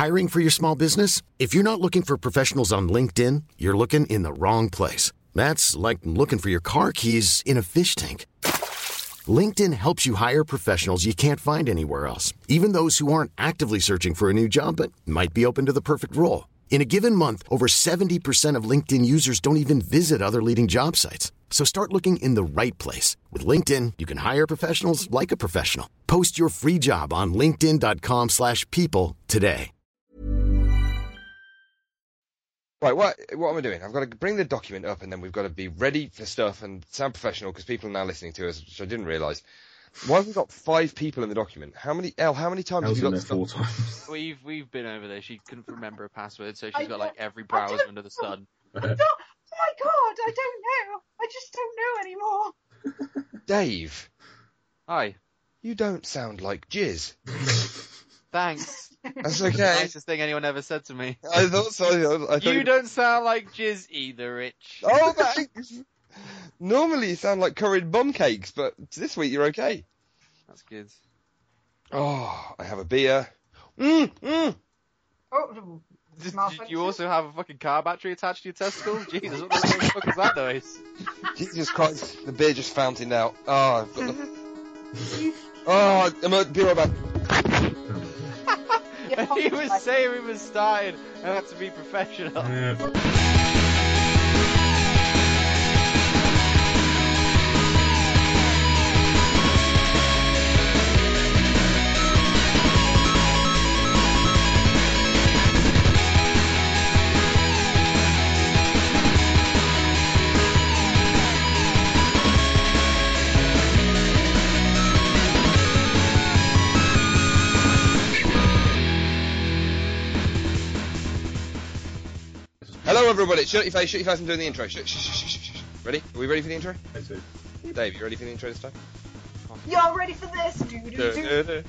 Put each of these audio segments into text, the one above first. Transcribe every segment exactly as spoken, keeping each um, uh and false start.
Hiring for your small business? If you're not looking for professionals on LinkedIn, you're looking in the wrong place. That's like looking for your car keys in a fish tank. LinkedIn helps you hire professionals you can't find anywhere else, even those who aren't actively searching for a new job but might be open to the perfect role. In a given month, over seventy percent of LinkedIn users don't even visit other leading job sites. So start looking in the right place. With LinkedIn, you can hire professionals like a professional. Post your free job on linkedin.com slash people today. Right, what, what am I doing? I've got to bring the document up and then we've got to be ready for stuff and sound professional because people are now listening to us, which I didn't realise. Why have we got five people in the document? How many, Elle, how many times Elle's have you in got there four stuff? times. We've we've been over there. She couldn't remember a password, so she's I got don't- like every I browser don't under the sun. I don't, oh my god, I don't know. I just don't know anymore. Dave, Hi. you don't sound like jizz. Thanks. That's The okay. nicest thing anyone ever said to me. I thought so. I thought You don't sound like jizz either, Rich. Oh, thanks. Normally you sound like curried bum cakes, but this week you're okay. That's good. Oh, I have a beer. Mm, mm. Oh, Did, Small did function. you also have a fucking car battery attached to your testicle? Jesus, what the fuck is that noise? Jesus Christ, the beer just fountained out. Oh, I've got the... Oh, I'm gonna be right back. And he was saying we was starting and had to be professional. Yeah. Hello, everybody. Shut your face, shut your face, I'm doing the intro. Shh, shh, shh, shh, shh. Ready? Are we ready for the intro? That's it. Dave, you ready for the intro this time? Y'all ready for this? Do, do, do.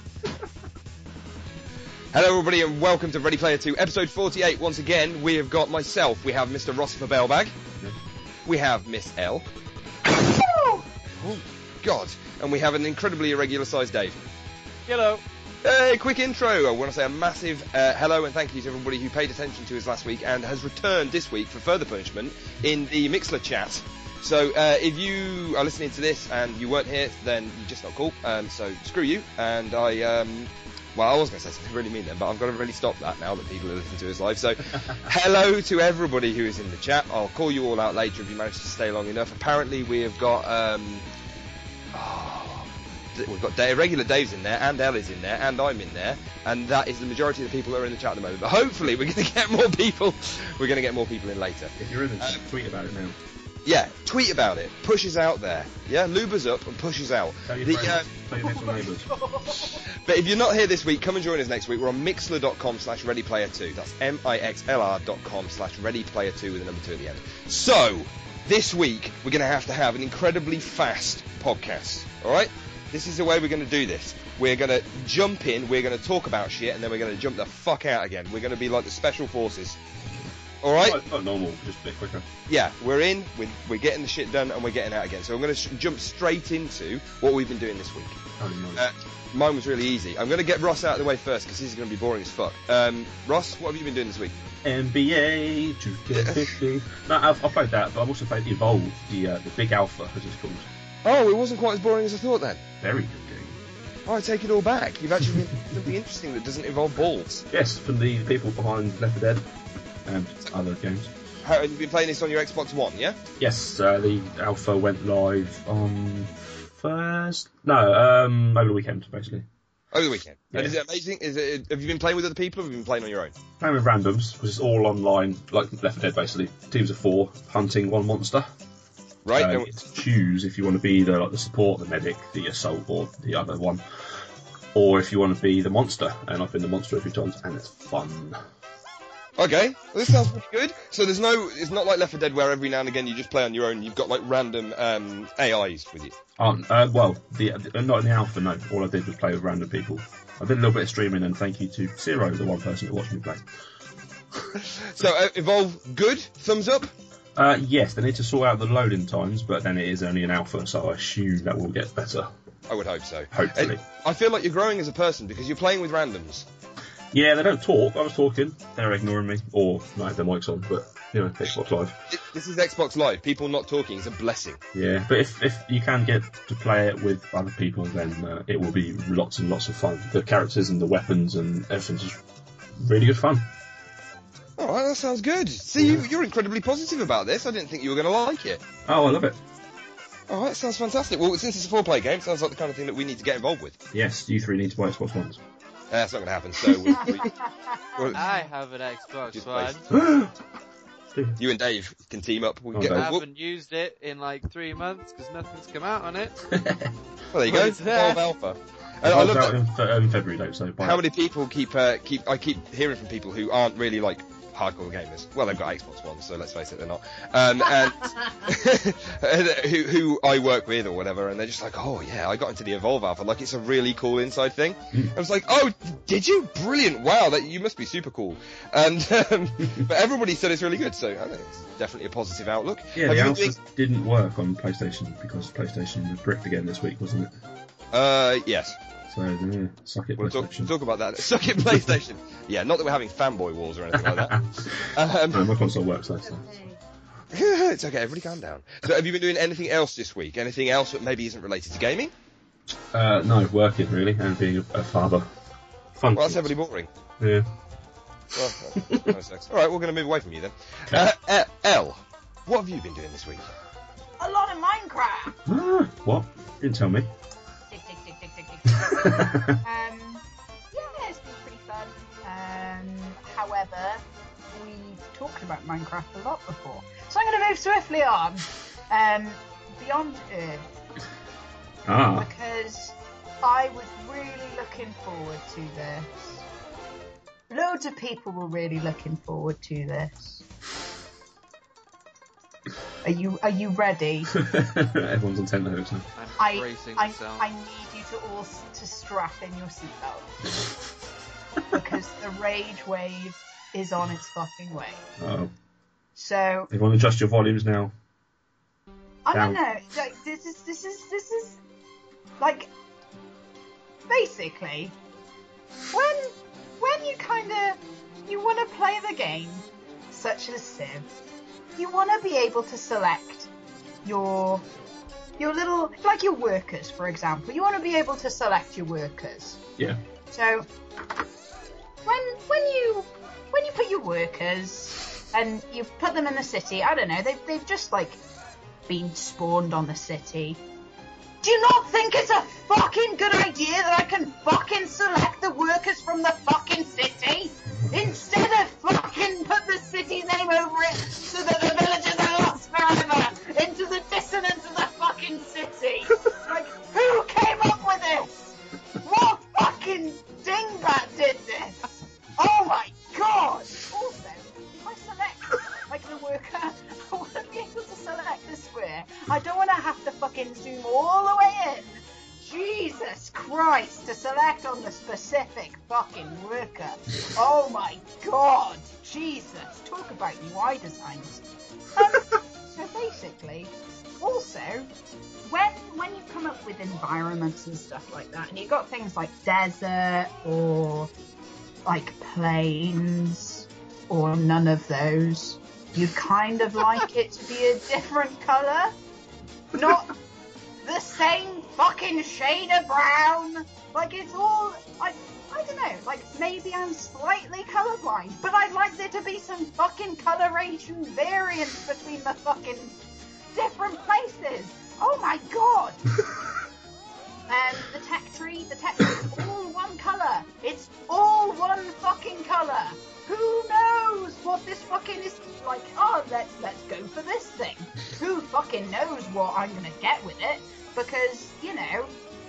Hello, everybody, and welcome to Ready Player two, episode forty-eight. Once again, we have got myself. We have Mister Rossifer Bailbag. Yeah. We have Miss L. Oh, Oh, God. And we have an incredibly irregular-sized Dave. Hello. Hey, quick intro. I want to say a massive uh, hello and thank you to everybody who paid attention to us last week and has returned this week for further punishment in the Mixler chat. So uh, if you are listening to this and you weren't here, then you're just not cool. Um, so screw you. And I, um, well, I was going to say something really mean then, but I've got to really stop that now that people are listening to us live. So hello to everybody who is in the chat. I'll call you all out later if you manage to stay long enough. Apparently we have got... Um, oh, we've got Dave, regular Dave's in there, and Ellie's in there, and I'm in there, and that is the majority of the people that are in the chat at the moment. But hopefully we're going to get more people. We're going to get more people in later. If you're in the chat, tweet about it now. Yeah, tweet about it. Push us out there. Yeah, lube us up and push us out. Tell your The, friends. uh, Tell your next door neighbours. but if you're not here this week, come and join us next week. We're on mixler.com slash readyplayer2. That's M I X L R dot com slash readyplayer2 with a number two at the end. So, this week, we're going to have to have an incredibly fast podcast. Alright? This is the way we're going to do this. We're going to jump in, we're going to talk about shit, and then we're going to jump the fuck out again. We're going to be like the special forces. Alright? Not, not normal, just a bit quicker. Yeah, we're in, we're, we're getting the shit done, and we're getting out again. So I'm going to sh- jump straight into what we've been doing this week. Oh, no. Uh, mine was really easy. I'm going to get Ross out of the way first, because this is going to be boring as fuck. Um, Ross, what have you been doing this week? N B A two K fifteen. No, I've, I've played that, but I've also played Evolve, the uh, the big alpha, as it's called. Oh, it wasn't quite as boring as I thought then. Very good game. Oh, I take it all back. You've actually been doing something interesting that doesn't involve balls. Yes, from the people behind Left four Dead and other games. How, and you've been playing this on your Xbox One, yeah? Yes, uh, the alpha went live on first. No, um, over the weekend, basically. Over the weekend. And Yeah. is it amazing? Is it? Have you been playing with other people, or have you been playing on your own? Playing with randoms, because it's all online, like Left four Dead, basically. Teams of four, hunting one monster. Right. Uh, no- you get to choose if you want to be the like the support, the medic, the assault, or the other one, or if you want to be the monster. And I've been the monster a few times, and it's fun. Okay, well, this sounds pretty good. So there's no, it's not like Left four Dead where every now and again you just play on your own. You've got like random um, A Is with you. Um, uh, well, the, uh, not in the alpha. No, all I did was play with random people. I did a little bit of streaming, and thank you to Zero, the one person that watched me play. So uh, Evolve, good, thumbs up. Uh, yes, they need to sort out the loading times, but then it is only an alpha, so I assume that will get better. I would hope so. Hopefully. And I feel like you're growing as a person because you're playing with randoms. Yeah, they don't talk. I was talking. They're ignoring me. Or not have their mics on, but, you know, Xbox Live. This is Xbox Live. People not talking is a blessing. Yeah, but if, if you can get to play it with other people, then uh, it will be lots and lots of fun. The characters and the weapons and everything's just really good fun. All right, that sounds good. See, you, you're incredibly positive about this. I didn't think you were going to like it. Oh, I love it. All right, sounds fantastic. Well, since it's a four-player game, sounds like the kind of thing that we need to get involved with. Yes, you three need to buy Xbox Ones. Uh, that's not going to happen, so... we, we, we'll, I have an Xbox Just One. you and Dave can team up. We can Oh, get, I we'll, haven't used it in like three months because nothing's come out on it. well, there you go. It's there. Valve Alpha. It And I comes love out that. in, fe- um, February, though, so buy How it. many people keep uh, keep I keep hearing from people who aren't really like hardcore gamers. Well, they've got Xbox Ones, so let's face it, they're not. Um, and and who who I work with or whatever, and they're just like, oh yeah, I got into the Evolve Alpha, like it's a really cool inside thing. I was like, oh, did you? Brilliant! Wow, that you must be super cool. And um, but everybody said it's really good, so I think it's definitely a positive outlook. Yeah, Have the you alpha been didn't work on PlayStation because PlayStation was bricked again this week, wasn't it? doing- Uh, yes. So, yeah, suck it, We'll talk, PlayStation. we'll talk about that. Suck it, PlayStation. Yeah, not that we're having fanboy wars or anything like that. Um, No, my console works, though, so. It's okay, everybody calm down. So have you been doing anything else this week? Anything else that maybe isn't related to gaming? Uh, no, working, really, and being a, a father. Fun. Well, that's things. heavily boring. Yeah. Well, no sex. All right, we're going to move away from you then. Uh, uh, Elle, what have you been doing this week? A lot of Minecraft. Ah, what? Didn't tell me. Tick, tick, tick, tick, tick, tick, tick. um, yeah, it's been pretty fun. Um, however, we talked about Minecraft a lot before, so I'm going to move swiftly on. Um, Beyond Earth, Ah. because I was really looking forward to this. Loads of people were really looking forward to this. Are you Are you ready? Everyone's on tenterhooks now. I'm I, bracing I, myself. I need you to all s- to strap in your seatbelt because the rage wave is on its fucking way. Oh. So Everyone adjust your volumes now. I don't Down. know. Like this is this is this is like basically when when you kind of you want to play the game such as Civ, you want to be able to select your your little like your workers, for example. You want to be able to select your workers. Yeah. So when when you when you put your workers and you put them in the city, I don't know, they've they've just like been spawned on the city. Do you not think it's a fucking good idea that I can fucking select the workers from the fucking city instead of fucking put the city's name over it so that the villagers are lost forever into the dissonance of the fucking city? Like, who came up with this? What fucking dingbat did this? Oh my god! Also, if I select like the worker, I want to be able to select the square. I don't want to have to fucking zoom all the way in. Jesus Christ, to select on the specific fucking worker. Oh my god, Jesus, talk about U I designs. Um, so basically, also, when when you come up with environments and stuff like that, and you've got things like desert or like plains or none of those, you kind of like it to be a different colour, not the same fucking shade of brown. Like it's all, I, I don't know, like maybe I'm slightly colourblind, but I'd like there to be some fucking coloration variance between the fucking different places. Oh my god! Um, the tech tree, the tech tree is all one colour. It's all one fucking colour. Who knows what this fucking is like? Oh, let's let's go for this thing. Who fucking knows what I'm gonna get with it? Because you know,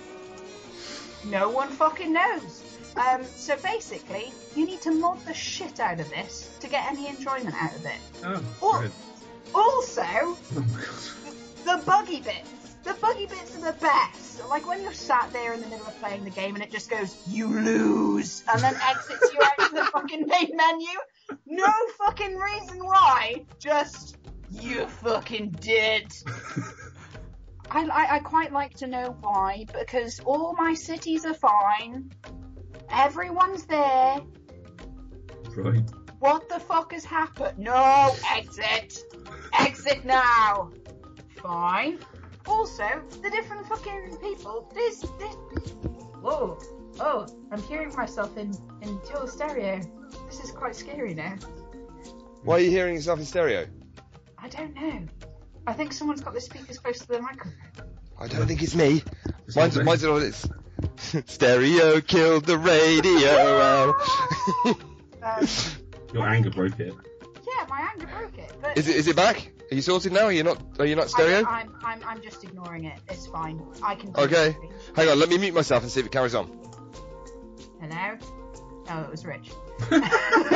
no one fucking knows. Um, so basically, you need to mod the shit out of this to get any enjoyment out of it. Oh, Al- good. Also, Oh my god. the buggy bits. The buggy bits are the best. Like when you're sat there in the middle of playing the game and it just goes, you lose, and then exits you out to the fucking main menu. No fucking reason why. Just, you fucking did. I, I, I quite like to know why, because all my cities are fine. Everyone's there. Right. What the fuck has happened? No, exit! Exit now! Fine. Also, the different fucking people, this, this... Whoa. Oh, I'm hearing myself in, in dual stereo. This is quite scary now. Why are you hearing yourself in stereo? I don't know. I think someone's got the speakers close to the microphone. I don't think it's me. It's Mine's, not me. mine's all it's stereo killed the radio. Um, Your anger broke it. yeah, my anger broke it. But Is it is it back? Are you sorted now? Are you not are you not stereo? I, I'm, I'm, I'm just ignoring it. It's fine. I can. do Okay. it. Hang on, let me mute myself and see if it carries on. Hello? Oh, it was Rich. What?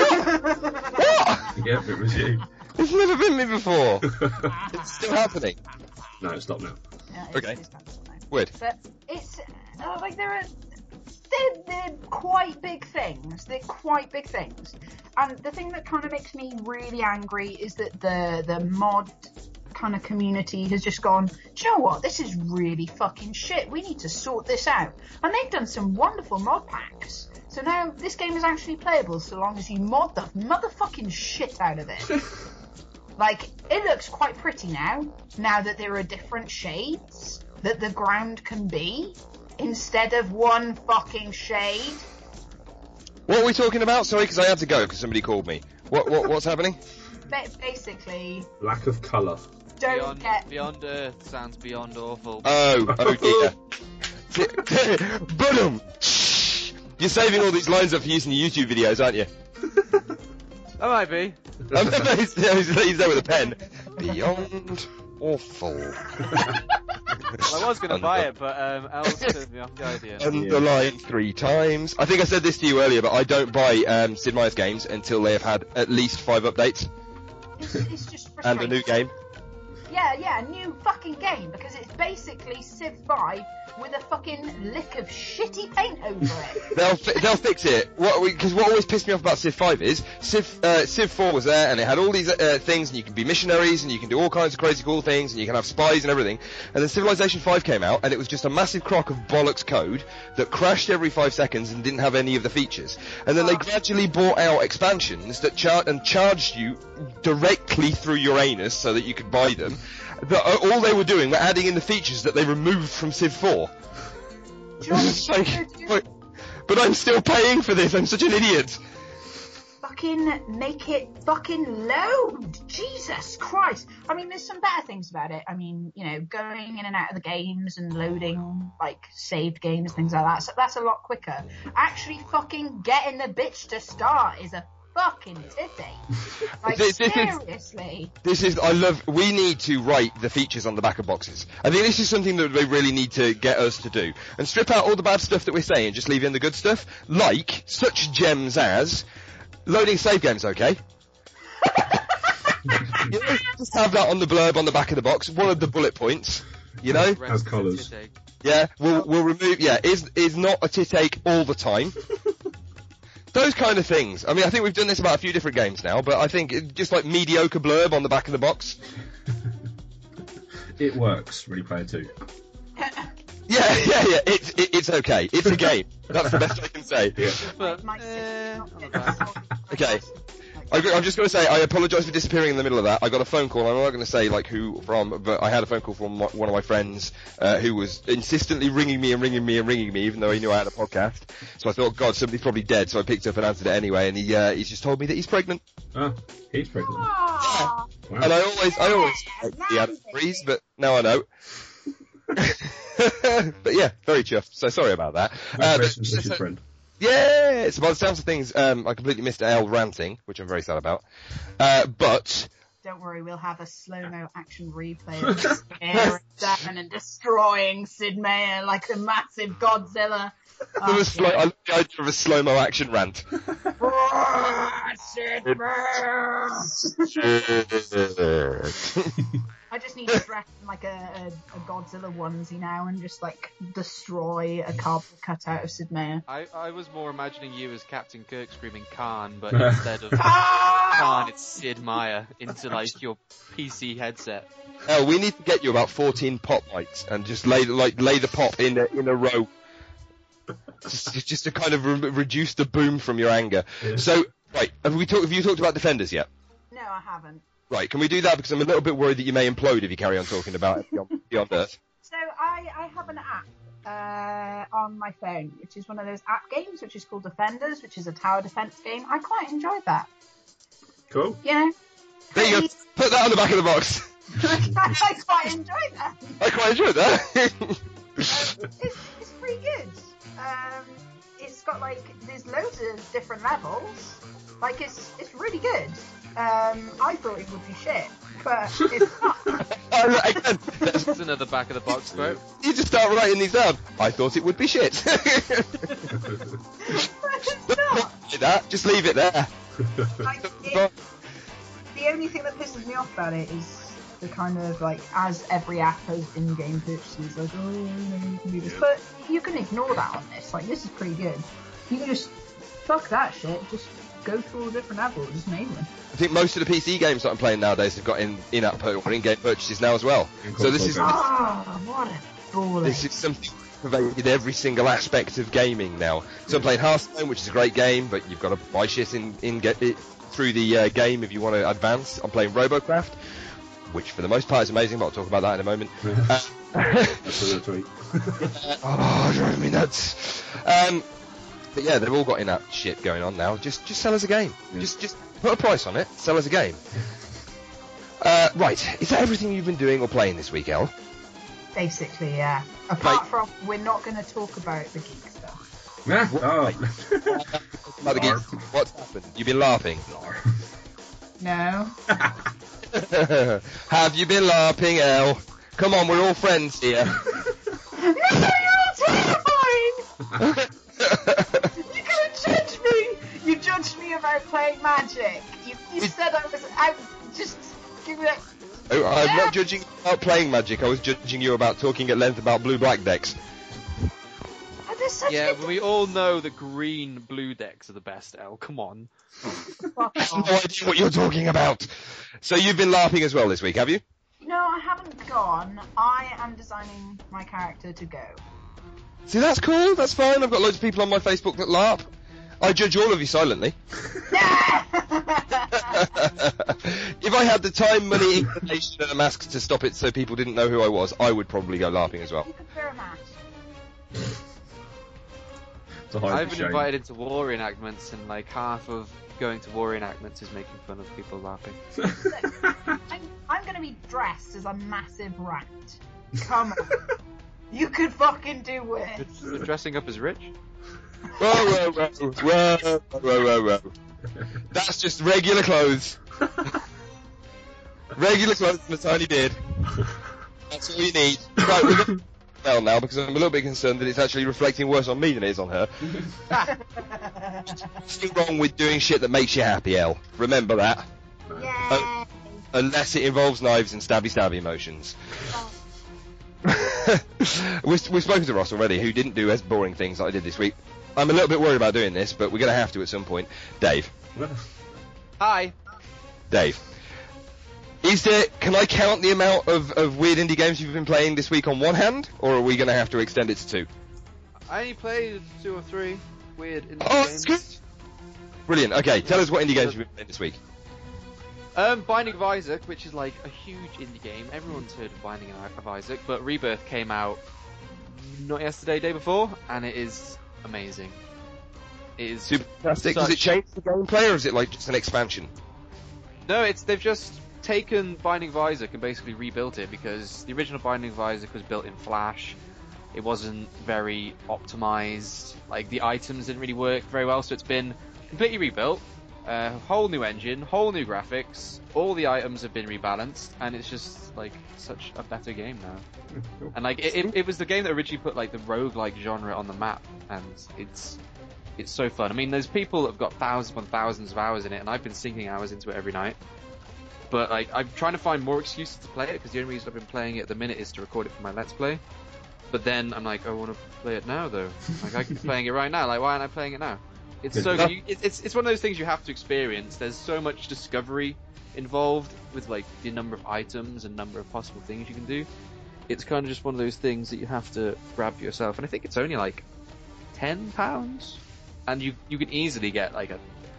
Yeah, it was you. It's never been me before. It's still happening. No, stop now. Yeah, it's, Okay. it's not so nice. Weird. But it's uh, like there are they're, they're quite big things. They're quite big things. And the thing that kind of makes me really angry is that the the mod kind of community has just gone, do you know what? This is really fucking shit. We need to sort this out. And they've done some wonderful mod packs. So now this game is actually playable so long as you mod the motherfucking shit out of it. Like, it looks quite pretty now, now that there are different shades that the ground can be, instead of one fucking shade. What are we talking about? Sorry, because I had to go because somebody called me. What what what's happening? Ba- basically, Lack of colour. don't Beyond, get... beyond Earth sounds beyond awful. Oh, oh dear. Boom! You're saving all these lines up for using your YouTube videos, aren't you? That might be. Um, he's, he's there with a pen. Beyond awful. Well, I was going to buy it, but um, Els turned me off the idea. Underlined three times. I think I said this to you earlier, but I don't buy um, Sid Meier's games until they have had at least five updates It's, it's just and a new frustrating. game. Yeah, yeah, a new fucking game, because it's basically Civ five with a fucking lick of shitty paint over it. They'll fi- they'll fix it. What because what always pissed me off about Civ five is Civ uh, Civ four was there and it had all these uh, things and you can be missionaries and you can do all kinds of crazy cool things and you can have spies and everything. And then Civilization five came out and it was just a massive crock of bollocks code that crashed every five seconds and didn't have any of the features. And then they gradually bought out expansions that char- and charged you directly through your anus so that you could buy them. But uh, all they were doing were adding in the features that they removed from Civ four. It's like, but, but I'm still paying for this. I'm such an idiot. Fucking make it fucking load. Jesus Christ. I mean, there's some better things about it. I mean, you know, going in and out of the games and loading, like, saved games, things like that. So that's a lot quicker. Actually fucking getting the bitch to start is a fucking titty. Like, This- this is- seriously. This is, I love, we need to write the features on the back of boxes. I think this is something that they really need to get us to do. And strip out all the bad stuff that we're saying, just leave in the good stuff. Like, such gems as, loading save games okay. You know, just have that on the blurb on the back of the box, one of the bullet points, you know? Rest Has of the colours. titty. Yeah, we'll, we'll remove, yeah, is, is not a tit ache all the time. Those kind of things. I mean, I think we've done this about a few different games now, but I think it, just like mediocre blurb on the back of the box. It works, Ready Player two. Yeah, yeah, yeah. It's it, it's okay. It's a game. That's the best I can say. Yeah. But, My eh, sister's not not bad. Okay. I, I'm just going to say I apologise for disappearing in the middle of that. I got a phone call. I'm not going to say like who from, but I had a phone call from one of my friends uh, who was insistently ringing me and ringing me and ringing me, even though he knew I had a podcast. So I thought, God, somebody's probably dead. So I picked up and answered it anyway. And he uh, he's just told me that he's pregnant. Ah, he's pregnant. Aw. Wow. And I always, I always he had a freeze, but now I know. But yeah, very chuffed. So sorry about that. Uh, Congratulations, but- Richard friend. Yeah, so by the sounds of things, um, I completely missed Al ranting, which I'm very sad about. Uh, but Don't worry, we'll have a slow-mo action replay of us tearing down and destroying Sid Meier like a massive Godzilla. there was Oh, sli- I love the idea of a slow-mo action rant. yeah. Sid Meier! I just need to dress in like a, a, a Godzilla onesie now and just like destroy a cardboard cutout of Sid Meier. I, I was more imagining you as Captain Kirk screaming Khan, but instead of Ah! Khan, it's Sid Meier into like your P C headset. Al, we need to get you about fourteen pop mics and just lay like lay the pop in a, in a row. Just, just to kind of re- reduce the boom from your anger. Yeah. So Right, have we talked? Have you talked about Defenders yet? No, I haven't. Right, can we do that because I'm a little bit worried that you may implode if you carry on talking about it beyond, beyond Earth. So I, I have an app uh, on my phone, which is one of those app games, which is called Defenders, which is a tower defense game. I quite enjoyed that. Cool. You know? There you go. Put that on the back of the box. I quite enjoyed that. I quite enjoyed that. um, it's, it's pretty good. Um, it's got like there's loads of different levels. Like it's it's really good. Um, I thought it would be shit, but it's not. uh, again, That's another back of the box quote. you just start writing these down. I thought it would be shit. It's not. that. Just leave it there. Like, it, the only thing that pisses me off about it is the kind of like, as every app has in-game purchases, like, oh, you know, you can do this, but you can ignore that on this. Like, this is pretty good. You can just fuck that shit. Just go through all the different levels. It's amazing. I think most of the P C games that I'm playing nowadays have got in, in-app pur- or in-game purchases now as well. So this is Oh, what a ball! this is something pervaded every single aspect of gaming now. So I'm playing Hearthstone, which is a great game, but you've got to buy shit in, in get it through the uh, game if you want to advance. I'm playing Robocraft, which for the most part is amazing, but I'll talk about that in a moment. uh, That's a tweet. oh, driving me nuts. Um, but yeah, they've all got in-app shit going on now. Just just sell us a game. Yeah. Just just put a price on it. Sell us a game. Uh, right, is that everything you've been doing or playing this week, Elle? Basically, yeah. Apart Right. from, we're not going to talk about the geek stuff. Yeah. Oh. About the geeks, what's happened? You've been laughing. No. Have you been LARPing, Elle? Come on, we're all friends here. No, you're all terrifying! You couldn't judge me! You judged me about playing Magic. You, you said I was out. Just give me that. Oh, I'm not judging you about playing Magic, I was judging you about talking at length about blue-black decks. Oh, there's such Yeah, good- we all know the green blue decks are the best, Elle. Come on. Fuck I have off. no idea what you're talking about. So you've been LARPing as well this week, have you? No, I haven't gone. I am designing my character to go. See, that's cool, that's fine. I've got loads of people on my Facebook that LARP. I judge all of you silently. If I had the time, money, inclination, and a mask to stop it so people didn't know who I was, I would probably go LARPing as well. You could wear a mask. To hide I've the been shame. invited into war reenactments, and like half of going to war reenactments is making fun of people laughing. I'm, I'm going to be dressed as a massive rat. Come on. You could fucking do worse. You're dressing up as rich? Whoa, whoa, whoa, whoa, whoa, whoa, whoa. That's just regular clothes. Regular clothes and a tiny beard. That's all you need. Right, we're going to well now because I'm a little bit concerned that it's actually reflecting worse on me than it is on her. Nothing wrong with doing shit that makes you happy, Elle. Remember that. Yay. Unless it involves knives and stabby stabby motions. we've, we've spoken to Ross already, who didn't do as boring things like I did this week. I'm a little bit worried about doing this, but we're going to have to at some point. Dave. Hi. Dave. Is there, can I count the amount of, of weird indie games you've been playing this week on one hand, or are we going to have to extend it to two? I only played two or three weird indie Oh, games. that's good. Brilliant. Okay, tell us what indie games you've been playing this week. Um, Binding of Isaac, which is like a huge indie game. Everyone's heard of Binding of Isaac, but Rebirth came out not yesterday, day before, and it is amazing. It is Super fantastic. Does such- it change the gameplay, or is it like just an expansion? No, it's they've just taken Binding of Isaac and basically rebuilt it because the original Binding of Isaac was built in Flash. It wasn't very optimized. Like the items didn't really work very well, so it's been completely rebuilt. A uh, whole new engine, whole new graphics. All the items have been rebalanced, and it's just like such a better game now. And like it, it, it was the game that originally put like the roguelike genre on the map, and it's it's so fun. I mean, there's people that have got thousands upon thousands of hours in it, and I've been sinking hours into it every night. But like, I'm trying to find more excuses to play it because the only reason I've been playing it at the minute is to record it for my Let's Play. But then I'm like, I want to play it now though. Like I could be playing it right now. Like why aren't I playing it now? It's Good so enough. you, it's it's it's one of those things you have to experience. There's so much discovery involved with like the number of items and number of possible things you can do. It's kind of just one of those things that you have to grab for yourself. And I think it's only like ten pounds, and you you can easily get like a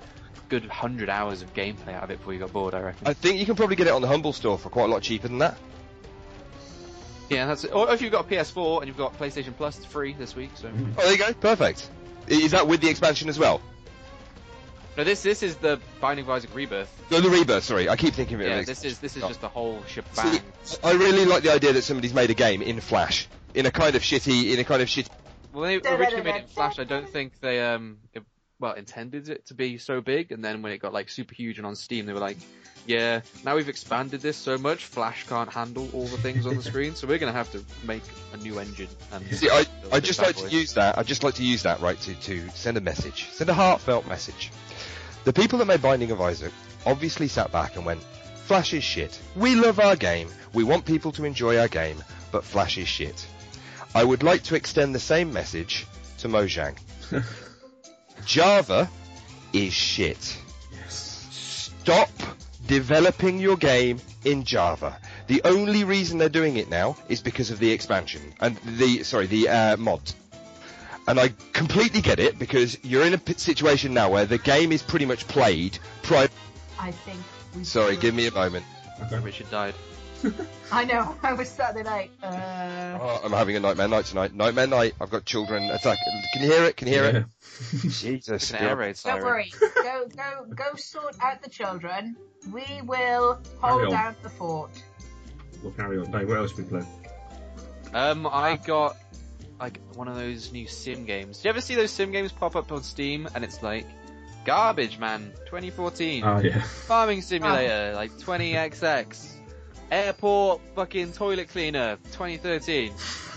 good hundred hours of gameplay out of it before you got bored, I reckon. I think you can probably get it on the Humble store for quite a lot cheaper than that. Yeah, that's it. Or if you've got a P S four and you've got PlayStation Plus, it's free this week. So. Oh, there you go. Perfect. Is that with the expansion as well? No, this this is the Binding of Isaac Rebirth. No, the Rebirth. Sorry, I keep thinking of it. Yeah, as this is this is oh. just the whole shebang. See, I really like the idea that somebody's made a game in Flash, in a kind of shitty, in a kind of shitty. Well, they originally made it in Flash. I don't think they um, it, well, intended it to be so big, and then when it got like super huge and on Steam, they were like, yeah, now we've expanded this so much, Flash can't handle all the things on the screen, so we're gonna have to make a new engine. And See, I I just like to use that. I just like to use that right to to send a message, send a heartfelt message. The people that made Binding of Isaac obviously sat back and went, Flash is shit. We love our game. We want people to enjoy our game, but Flash is shit. I would like to extend the same message to Mojang. Java is shit. Yes. Stop developing your game in Java. The only reason they're doing it now is because of the expansion and the sorry the uh, mods. And I completely get it, because you're in a p- situation now where the game is pretty much played. Pri- I think. We Sorry, should- give me a moment. Okay. Richard died. I know. I was Saturday night. Uh... Oh, I'm having a nightmare night tonight. Nightmare night. I've got children attack. Can you hear it? Can you hear Yeah. it? Jesus. It's an air raid Don't siren. worry. Go, go, go. Sort out the children. We will hold on. down the fort. We'll carry on. Dave, what else have we played? Um, I got like one of those new sim games. Do you ever see those sim games pop up on Steam and it's like Garbage Man twenty fourteen, Oh, yeah. Farming Simulator like twenty X X, Airport fucking Toilet Cleaner twenty thirteen.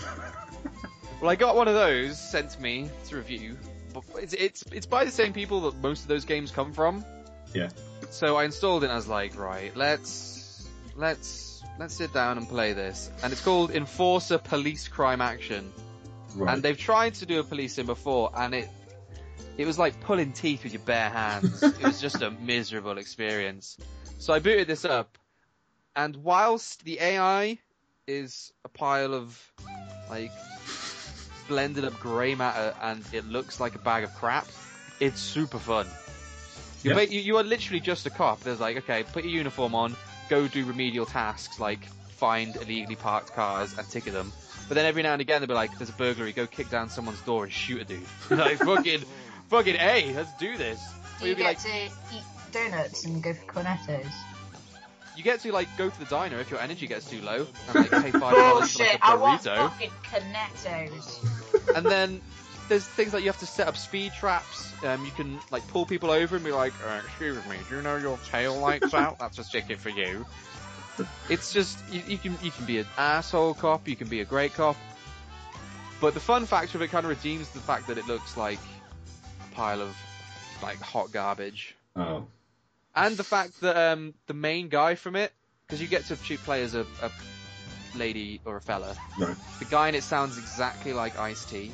Well, I got one of those sent to me to review. But it's it's it's by the same people that most of those games come from. Yeah. So I installed it and I was like, right, let's let's let's sit down and play this. And it's called Enforcer Police Crime Action. Right. And they've tried to do a police sim before, and it it was like pulling teeth with your bare hands. It was just a miserable experience. So I booted this up, and whilst the A I is a pile of like blended up grey matter and it looks like a bag of crap, it's super fun. You, Yeah. ba- you, you are literally just a cop. There's like, okay, put your uniform on, go do remedial tasks like find illegally parked cars and ticket them. But then every now and again they'll be like, there's a burglary, go kick down someone's door and shoot a dude. Like, fucking, fucking, hey, let's do this. Do Or you you'll be get like, to eat donuts and go for cornettos? you get to like go to the diner if your energy gets too low and like pay five dollars for like Bullshit! a I want burrito. fucking cornettos. And then there's things like you have to set up speed traps. Um, you can like pull people over and be like, uh, excuse me, do you know your tail lights out? That's a ticket for you. It's just you, you can you can be an asshole cop, you can be a great cop, but the fun factor of it kind of redeems the fact that it looks like a pile of like hot garbage, Oh. and the fact that um the main guy from it, because you get to choose play as a, a lady or a fella. Right. The guy in it sounds exactly like Ice-T.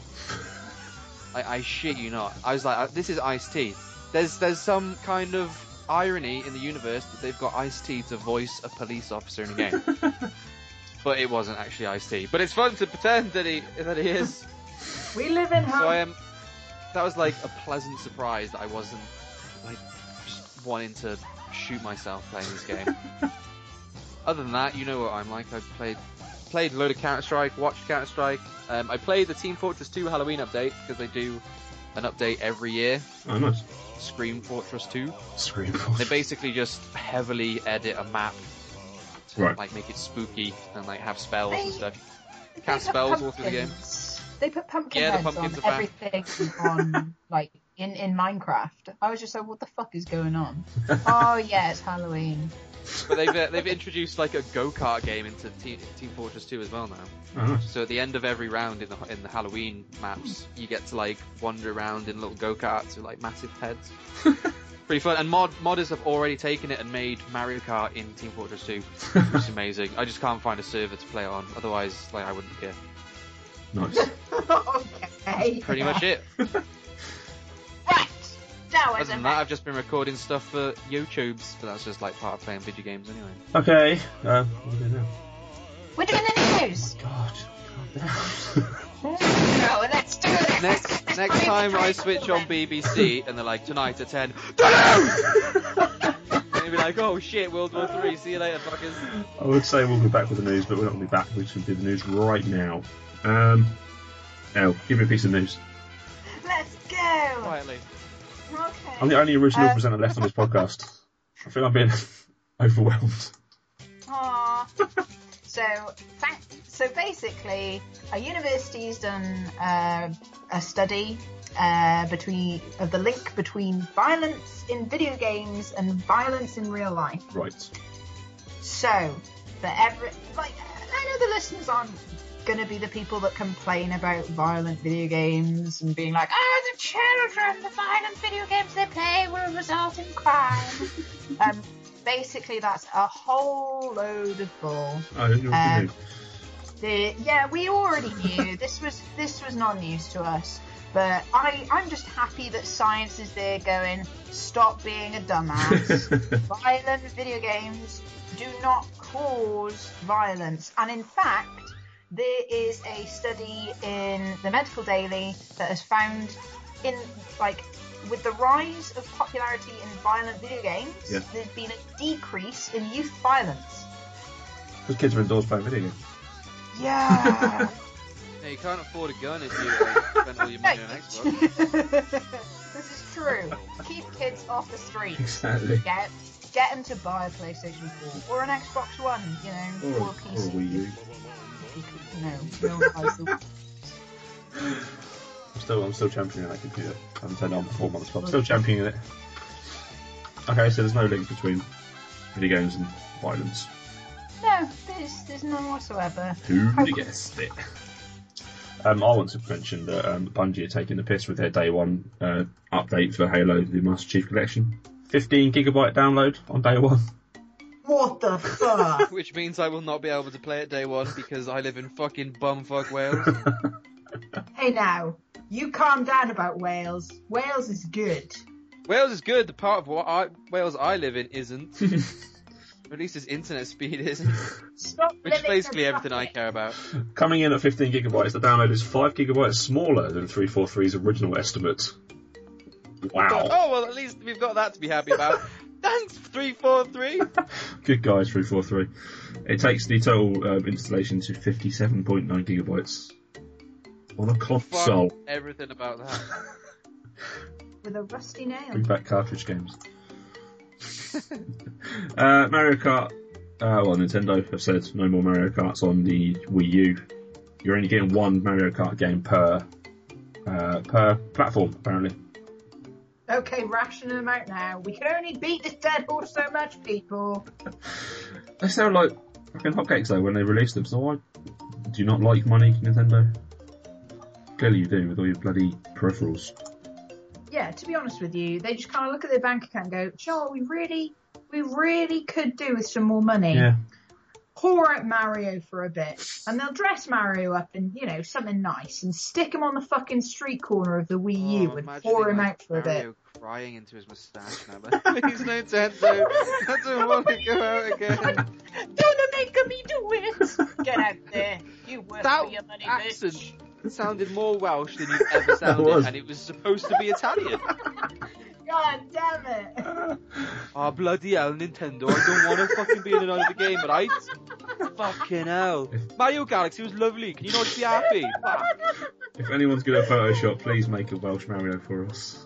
I, I shit you not. I was like, this is Ice-T. There's there's some kind of irony in the universe that they've got Ice-T to voice a police officer in a game. But it wasn't actually Ice-T. But it's fun to pretend that he that he is. We live in So home. I um, that was like a pleasant surprise that I wasn't like just wanting to shoot myself playing this game. Other than that, you know what I'm like. I played played a load of Counter Strike, watched Counter Strike. Um, I played the Team Fortress two Halloween update because they do an update every year. Oh, nice. Scream Fortress two. Scream. They basically just heavily edit a map to Right. like make it spooky and like have spells They- and stuff. They Cast put spells all through the game. pumpkins- They put pumpkin Yeah, the heads pumpkins on are back. everything on like in in Minecraft. I was just like, what the fuck is going on? Oh yeah, it's Halloween. But they've uh, they've introduced like a go-kart game into Team, Team Fortress two as well now. Oh, nice. So at the end of every round in the in the Halloween maps, you get to like wander around in little go-karts with like massive heads. Pretty fun. And mod modders have already taken it and made Mario Kart in Team Fortress two, which is amazing. I just can't find a server to play it on. Otherwise, like I wouldn't care. Nice. Okay. Pretty much it. Right. Now Other as than a that, I've just been recording stuff for YouTubes, but that's just like part of playing video games anyway. Okay. Uh, what are we doing now? we're doing the news. God. No, let's do it. Next next time I switch on B B C and they're like, tonight at ten, and you'll be like, oh shit, World War Three, see you later, fuckers. I would say we'll be back with the news, but we're not going to be back. We're just going to do the news right now. Um, Elle, give me a piece of news. Let's go. Quietly. Okay. I'm the only original Um, presenter left on this podcast. I feel I'm being overwhelmed. Aww. So, thank, so basically, a university's done uh, a study uh, between of the link between violence in video games and violence in real life. Right. So, that every like, I know the listeners aren't going to be the people that complain about violent video games and being like, oh, the children, the violent video games they play will result in crime. um, basically, that's a whole load of bull. Oh, you Um, knew. The, yeah, we already knew this was this was not news to us, but I I'm just happy that science is there going, stop being a dumbass. Violent video games do not cause violence, and in fact, there is a study in the Medical Daily that has found in like with the rise of popularity in violent video games, Yeah. there's been a decrease in youth violence. Because kids are indoors playing video games. Yeah. Yeah, you can't afford a gun if you like, spend all your money on Xbox. This is true. Keep kids off the streets. Exactly. Get get them to buy a PlayStation four or an Xbox One, you know, Or, or, or a P C. a Wii U. No, no one buys the- I'm still, I'm still championing that computer. I haven't turned it on for four months, but I'm still championing it. Okay, so there's no link between video games and violence. No, there's there's none whatsoever. Who guessed it? Um, I want to mention that um, Bungie are taking the piss with their day one uh, update for Halo: The Master Chief Collection. fifteen gigabyte download on day one. What the fuck? Which means I will not be able to play it day one because I live in fucking bumfuck Wales. Hey now, you calm down about Wales. Wales is good. Wales is good. The part of what I, Wales I live in isn't. Or at least its internet speed isn't. Stop Which is living basically the everything I bucket. care about. Coming in at fifteen gigabytes, the download is five gigabytes smaller than three forty-three's original estimate. Wow. Oh, well, at least we've got that to be happy about. Thanks, three forty-three. Good guys, three forty-three. It takes the total uh, installation to fifty-seven point nine gigabytes on a console. Fuck everything about that. With a rusty nail. Bring back cartridge games. uh, Mario Kart. Uh, well, Nintendo have said no more Mario Karts on the Wii U. You're only getting one Mario Kart game per uh, per platform, apparently. Okay, ration them out now. We can only beat this dead horse so much, people. They sound like fucking hotcakes though when they release them. So why do you not like money, Nintendo? Clearly you do with all your bloody peripherals. Yeah, to be honest with you, they just kind of look at their bank account and go, sure, we really, we really could do with some more money. Yeah. Pour out Mario for a bit. And they'll dress Mario up in, you know, something nice and stick him on the fucking street corner of the Wii U Oh, and imagining, pour him like, out for a bit. Mario crying into his moustache now. But please, Nintendo, I don't want to go out again. Don't make me do it! Get out there. You work That for your money, accent bitch. sounded more Welsh than you've ever sounded, was. and it was supposed to be Italian. God damn it. Oh, bloody hell, Nintendo. I don't want to fucking be in another game, right? Fucking hell. Mario Galaxy was lovely. Can you not just be happy? Fuck. If anyone's good at Photoshop, please make a Welsh Mario for us.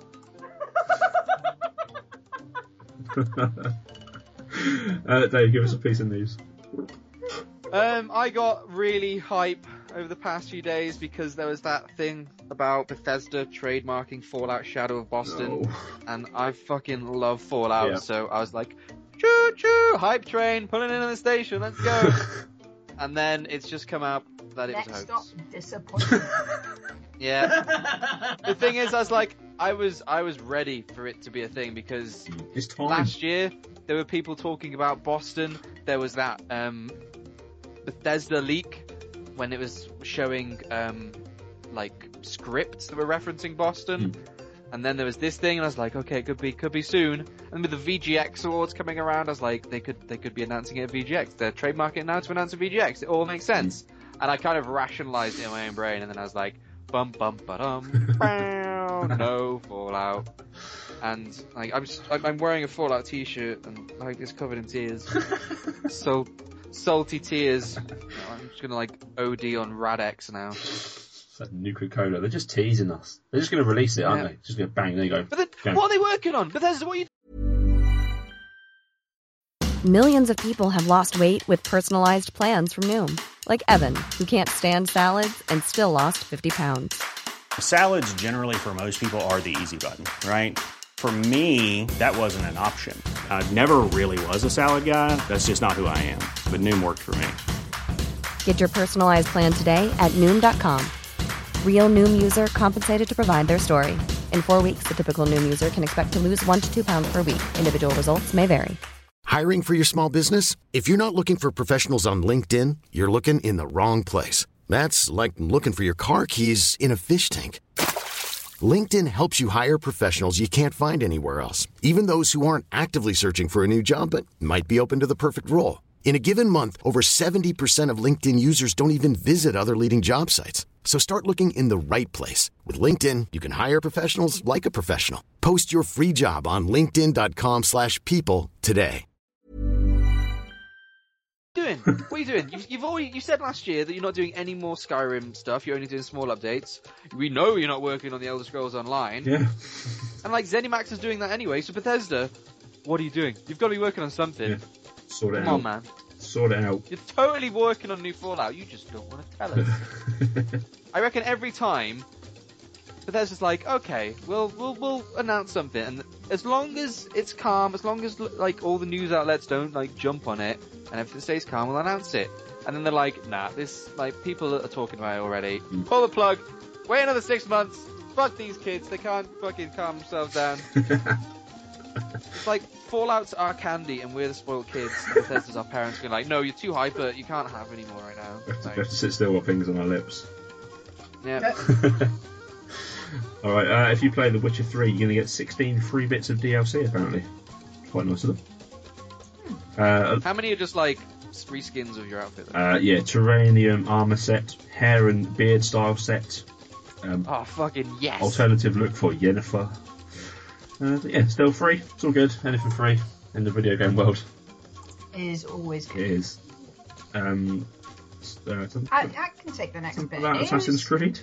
uh, Dave, give us a piece of news. Um, I got really hype over the past few days because there was that thing about Bethesda trademarking Fallout Shadow of Boston, No. and I fucking love Fallout, Yeah. so I was like, choo choo, hype train, pulling in on the station, let's go. And then it's just come out that it was a Next hoax. stop, disappointment. Yeah. The thing is, I was like, I was, I was ready for it to be a thing because It's time. last year there were people talking about Boston. There was that um, Bethesda leak when it was showing um, like scripts that were referencing Boston, Mm. and then there was this thing, and I was like, okay, could be, could be soon. And with the V G X awards coming around, I was like, they could, they could be announcing it at V G X. They're trademarking it now to announce at V G X. It all makes sense. And I kind of rationalized it in my own brain, and then I was like, bum bum ba-dum, bow, no Fallout. And like I'm, just, I'm wearing a Fallout T-shirt, and like it's covered in tears, so salty tears. You know, I'm just gonna like O D on Rad-X now. It's like Nuka-Cola. They're just teasing us. They're just gonna release it, aren't Yeah. they? Just gonna bang. There you go. But then, Go. what are they working on? Bethesda, what are you? Millions of people have lost weight with personalized plans from Noom. Like Evan, who can't stand salads and still lost fifty pounds. Salads generally for most people are the easy button, right? For me, that wasn't an option. I never really was a salad guy. That's just not who I am. But Noom worked for me. Get your personalized plan today at Noom dot com. Real Noom user compensated to provide their story. In four weeks, the typical Noom user can expect to lose one to two pounds per week. Individual results may vary. Hiring for your small business? If you're not looking for professionals on LinkedIn, you're looking in the wrong place. That's like looking for your car keys in a fish tank. LinkedIn helps you hire professionals you can't find anywhere else, even those who aren't actively searching for a new job but might be open to the perfect role. In a given month, over seventy percent of LinkedIn users don't even visit other leading job sites. So start looking in the right place. With LinkedIn, you can hire professionals like a professional. Post your free job on linkedin dot com slash people today. Doing? What are you doing? You've, you've already you said last year that you're not doing any more Skyrim stuff. You're only doing small updates. We know you're not working on the Elder Scrolls Online. Yeah. And like ZeniMax is doing that anyway. So Bethesda, what are you doing? You've got to be working on something. Yeah. Sort it Come out. on, man. Sort it out. You're totally working on new Fallout. You just don't want to tell us. I reckon every time Bethesda's like, okay, we'll we'll we'll announce something, and as long as it's calm, as long as like all the news outlets don't like jump on it, and everything stays calm, we'll announce it. And then they're like, nah, this like people are talking about it already. Mm. Pull the plug. Wait another six months. Fuck these kids. They can't fucking calm themselves down. It's like Fallout's our candy, and we're the spoiled kids. Bethesda's our parents being like, no, you're too hyper. You can't have any more right now. We have, to, Like, we have to sit still with fingers on our lips. yeah. Alright, uh, if you play The Witcher three, you're going to get sixteen free bits of D L C, apparently. Quite nice of them. Uh, How many are just like reskins of your outfit? Then? uh, yeah, Terranium armor set, hair and beard style set, um, Oh, fucking yes! alternative look for Yennefer. Uh, yeah, still free. It's all good. Anything free in the video game world. Is always It good. is. Um, uh, something I, I can take the next bit. about It Assassin's was- Creed.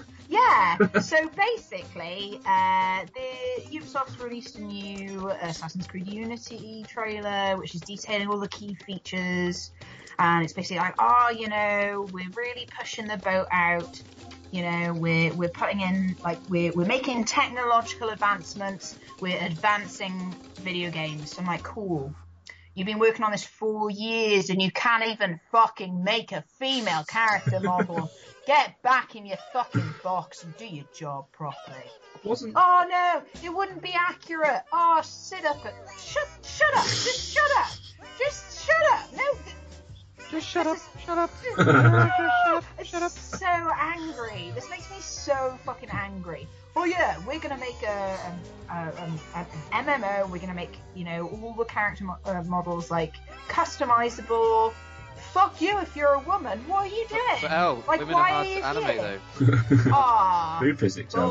Yeah, so basically, uh, the Ubisoft released a new Assassin's Creed Unity trailer, which is detailing all the key features, and it's basically like, oh, you know, we're really pushing the boat out. You know, we're we're putting in like we're we're making technological advancements. We're advancing video games. So I'm like, cool. You've been working on this for years, and you can't even fucking make a female character model. Get back in your fucking box and do your job properly. Wasn't Oh no, it wouldn't be accurate. Oh, sit up. And, shut, shut up. Just shut up. Just shut up. No. Just shut up, shut up. Oh, it's shut up. so angry. This makes me so fucking angry. Oh yeah, we're gonna make a, a, a, um, a an M M O. We're gonna make, you know, all the character mo- uh, models like customizable. Fuck you if you're a woman. What are you doing? But hell, like, women why are hard are you to animate here? though. Aw, Food physics out.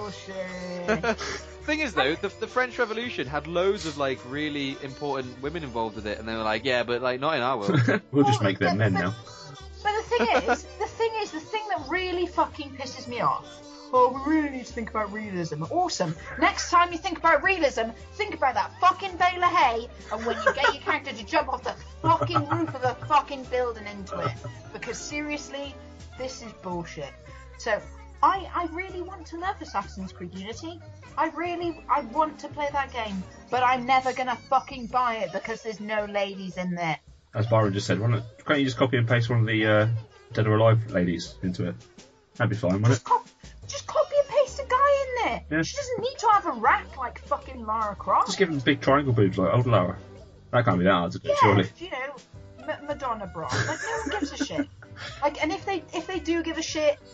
bullshit. Thing is though, the, the French Revolution had loads of like really important women involved with it, and they were like, yeah, but like not in our world. We'll just Well, make them but- men but- now. But the thing is, the thing is, the thing that really fucking pisses me off. Oh, we really need to think about realism. Awesome. Next time you think about realism, think about that fucking bale of hay, and when you get your character to jump off the fucking roof of the fucking building into it. Because seriously, this is bullshit. So, I, I really want to love Assassin's Creed Unity. I really, I want to play that game, but I'm never gonna fucking buy it because there's no ladies in there. As Byron just said, why not, can't you just copy and paste one of the uh, Dead or Alive ladies into it? That'd be fine, wouldn't it? Just, cop- just copy and paste a guy in there. Yeah. She doesn't need to have a rack like fucking Lara Croft. Just give them big triangle boobs like old Lara. That can't be that hard to do, yeah, surely. you know, M- Madonna bra. Like no one gives a shit. Like, and if they if they do give a shit,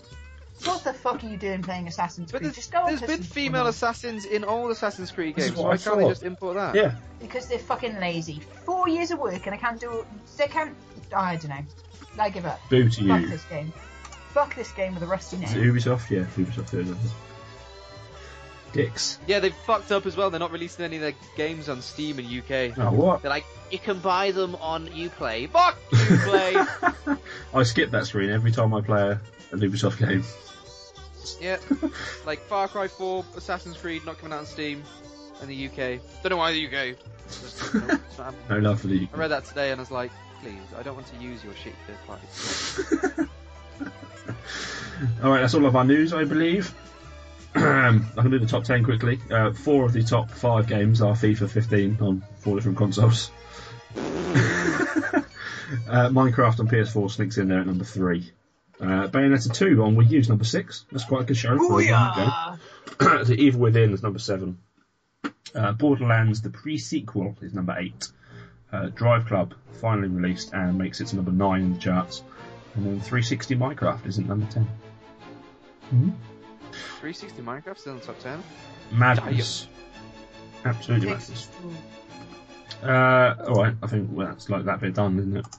What the fuck are you doing playing Assassin's But Creed? there's, Just go on there's piss been and female fuck. assassins in all Assassin's Creed This is games. what Why I can't they thought. just import that? Yeah. Because they're fucking lazy. Four years of work and I can't do. They can't. I don't know. I give up. Boo to Fuck you. this game. Fuck this game with a rusty Is it nail. Ubisoft? Yeah, Ubisoft is. Dicks. Yeah, they've fucked up as well. They're not releasing any of their games on Steam in U K. Oh, what? They're like, you can buy them on Uplay. Fuck Uplay! I skip that screen every time I play a, an Ubisoft game. Yeah, like Far Cry four, Assassin's Creed not coming out on Steam in the U K. Don't know why the U K. Just, nope, it's not happening. No love for the. I read that today and I was like, please, I don't want to use your shit third party. Alright, that's all of our news, I believe. I can do the top ten quickly. Uh, four of the top five games are FIFA fifteen on four different consoles. uh, Minecraft on P S four sneaks in there at number three. Uh, Bayonetta two on Wii U is number six. That's quite a good show. for a Booyah! game. The Evil Within is number seven. Uh, Borderlands, the pre-sequel, is number eight. Uh, Drive Club, finally released and makes it to number nine in the charts. And then three sixty Minecraft is at number ten. Hmm? three sixty Minecraft still in the top ten? Madness. Absolutely madness. Uh, alright, I think well, that's like that bit done, isn't it?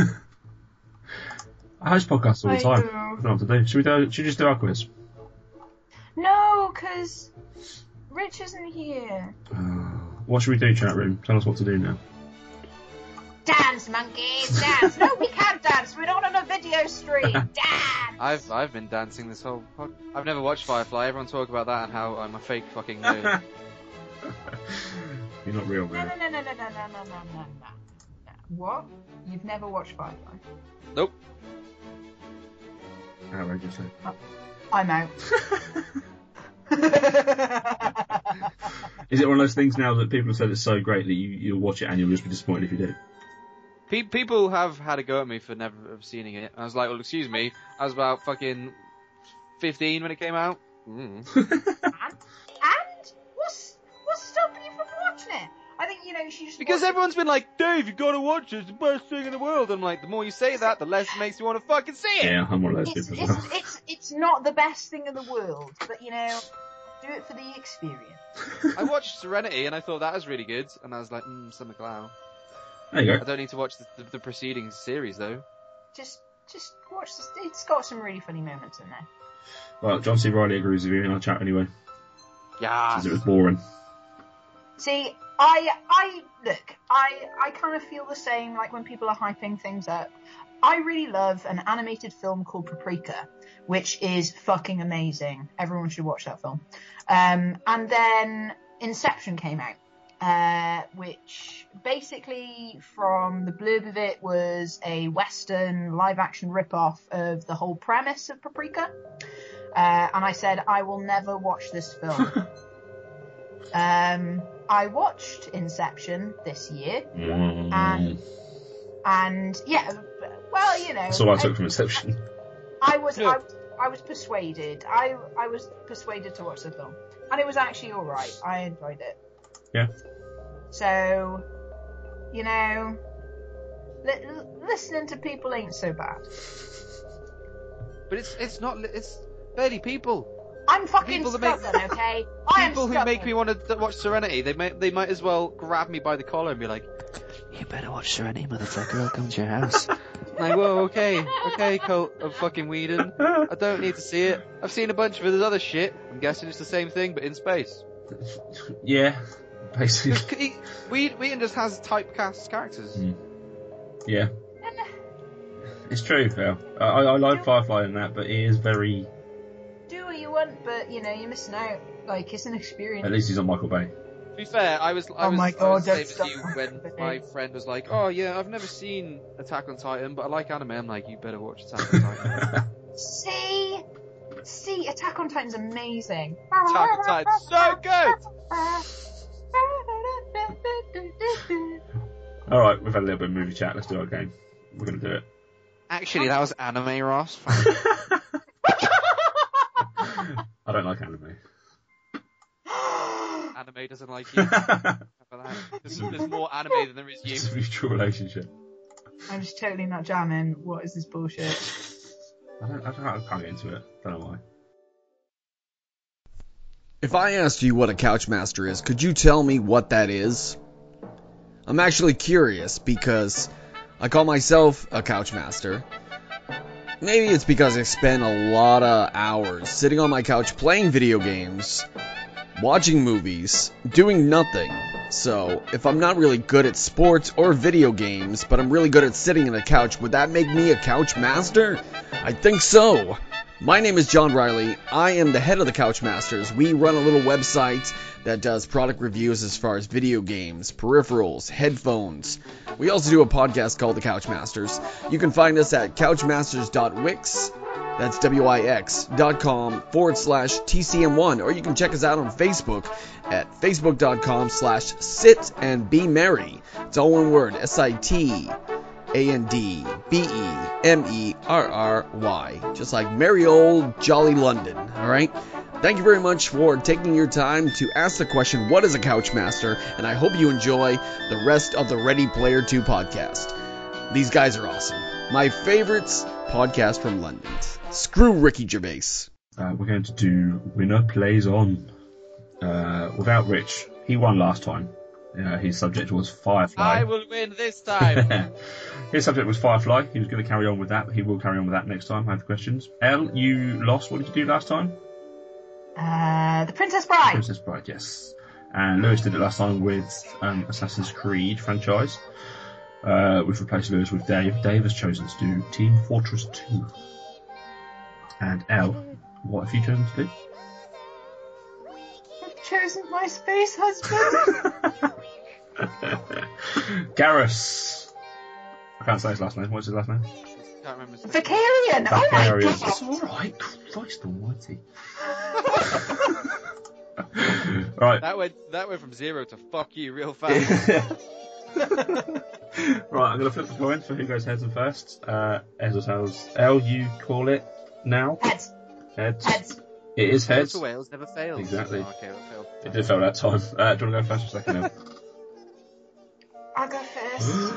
I host podcasts all the I time. do. I don't know what to do. Should we, do, should we just do our quiz? No, because Rich isn't here. Uh, what should we do, chat room? Tell us what to do now. Dance, monkeys, dance. No, we can't dance. We're not on a video stream. Dance. I've I've been dancing this whole pod. I've never watched Firefly. Everyone talk about that and how I'm a fake fucking nerd. You're not real, No, man. no, no, no, no, no, no, no, no, no, no. What? You've never watched Firefly? Nope. Outrageously. I'm out. Is it one of those things now that people have said it's so great that you, you'll watch it and you'll just be disappointed if you do? Pe- people have had a go at me for never have seen it. I was like, well, excuse me. I was about fucking fifteen when it came out. Mm. and, and what's what's stopping you from watching it? I think you know you should just Because watch everyone's been like, Dave, you gotta watch it. It's the best thing in the world. I'm like, the more you say that, the less it makes me want to fucking see it. Yeah, I'm one of those It's, people as it's, well. it's it's not the best thing in the world, but you know, do it for the experience. I watched Serenity and I thought that was really good. And I was like, mm, Summer Glau. There you I go. don't need to watch the, the, the preceding series though. Just just watch this. It's got some really funny moments in there. Well, John C. Reilly agrees with you in our chat anyway. Yeah. Says it was boring. See, I I look, I I kind of feel the same. Like when people are hyping things up, I really love an animated film called Paprika, which is fucking amazing. Everyone should watch that film. Um, and then Inception came out, uh, which basically, from the blurb of it, was a Western live-action rip-off of the whole premise of Paprika. Uh, and I said, I will never watch this film. um, I watched Inception this year, Mm. and and yeah, well, you know, That's all I I, took from Inception. I was Yeah. I, was- I was persuaded. I I was persuaded to watch the film, and it was actually all right. I enjoyed it. Yeah. So, you know, li- listening to people ain't so bad. But it's it's not. li- It's barely people. I'm fucking People that make- stubborn, okay? I am People who stubborn. make me want to watch Serenity, they might they might as well grab me by the collar and be like, "You better watch Serenity, motherfucker! I'll come to your house." Like, whoa, okay, okay, cult of fucking Whedon. I don't need to see it. I've seen a bunch of his other shit. I'm guessing it's the same thing, but in space. Yeah, basically. Because he- Whedon Whedon just has typecast characters. Mm. Yeah. It's true, Phil. I, I, I like Firefly in that, but it is very... Do what you want, but you know you're missing out. Like it's an experience. At least he's on Michael Bay. To be fair, I was I Oh was, my I God, was the that's same as you so- when my friend was like, "Oh yeah, I've never seen Attack on Titan, but I like anime." I'm like, "You better watch Attack on Titan." See, see, Attack on Titan's amazing. Attack on Titan's so good. Alright, we've had a little bit of movie chat. Let's do our game. We're going to do it. Actually, that was anime, Ross. I don't like anime. Anime doesn't like you. How about that? There's, there's more anime than there is It's a you. mutual relationship. I'm just totally not jamming. What is this bullshit? I don't, I don't I can't get into it. Don't know why. If I asked you what a Couchmaster is, could you tell me what that is? I'm actually curious because I call myself a Couchmaster. Maybe it's because I spend a lot of hours sitting on my couch playing video games, watching movies, doing nothing. So, if I'm not really good at sports or video games, but I'm really good at sitting on a couch, would that make me a Couchmaster? I think so. My name is John Riley. I am the head of the Couchmasters. We run a little website that does product reviews as far as video games, peripherals, headphones. We also do a podcast called The Couchmasters. You can find us at couchmasters dot wix, that's W-I-X, dot com forward slash T C M one, or you can check us out on Facebook at facebook.com slash sit and be merry. It's all one word, S I T A N D B E M E R R Y. Just like merry old jolly London, alright? Thank you very much for taking your time to ask the question, what is a Couchmaster? And I hope you enjoy the rest of the Ready Player two podcast. These guys are awesome. My favorites podcast from London. Screw Ricky Gervais. Uh, we're going to do Winner Plays On. Uh, without Rich. He won last time. Uh, his subject was Firefly. I will win this time. His subject was Firefly. He was going to carry on with that, but he will carry on with that next time. I have the questions. Elle, you lost. What did you do last time? Uh, the Princess Bride. Princess Bride, yes. And Lewis did it last time with um, Assassin's Creed franchise. Uh, we've replaced Lewis with Dave. Dave has chosen to do Team Fortress two. And Elle, what have you chosen to do? I've chosen my space husband. Garrus. I can't say his last name. What's his last name? Can't remember. Vicarian. Oh my Vicarian. god. It's alright. Christ almighty. Right. That went that went from zero to fuck you real fast. Right, I'm going to flip the coin for who goes heads and first. Uh, heads or tails. L, you call it now. Heads. Heads. Heads. It is heads. For Wales never fails. Exactly. Oh, okay, that failed. It did fail that time. Uh, do you want to go first or second now? I'll go first.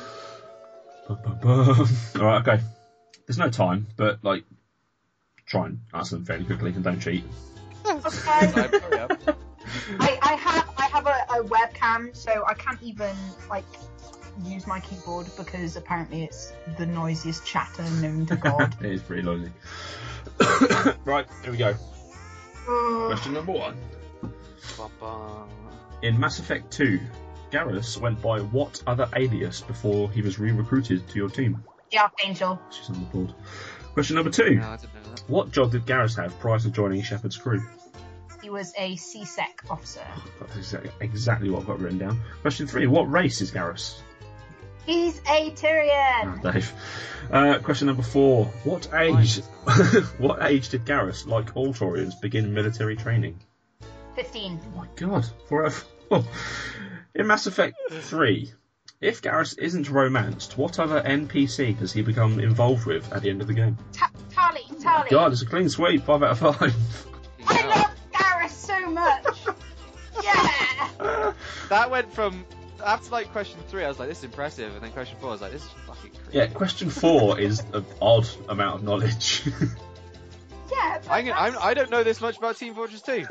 Alright, okay. There's no time, but, like, try and answer them fairly quickly and don't cheat. Okay. I, I have I have a, a webcam, so I can't even like use my keyboard because apparently it's the noisiest chatter known to God. It is pretty noisy. Right, here we go. Uh, Question number one. Ba-ba. In Mass Effect two, Garrus went by what other alias before he was re-recruited to your team? the Archangel. She's on the board. Question number two. No, I didn't know that. What job did Garrus have prior to joining Shepard's crew? He was a C S E C officer. That's exactly, exactly what I've got written down. Question three. What race is Garrus? He's a Tyrion. Oh, Dave. Uh, question number four. What age? What age did Garrus, like all Taurians, begin military training? Fifteen. Oh my God! Forever. In Mass Effect three, if Garrus isn't romanced, what other N P C does he become involved with at the end of the game? Ta- Tali. Tali. God, it's a clean sweep. Five out of five. I love Garrus so much. Yeah. That went from after like question three, I was like, this is impressive, and then question four, I was like, this is fucking crazy. Yeah, question four is an odd amount of knowledge. Yeah. But I, can, I'm, that's- I don't know this much about Team Fortress two.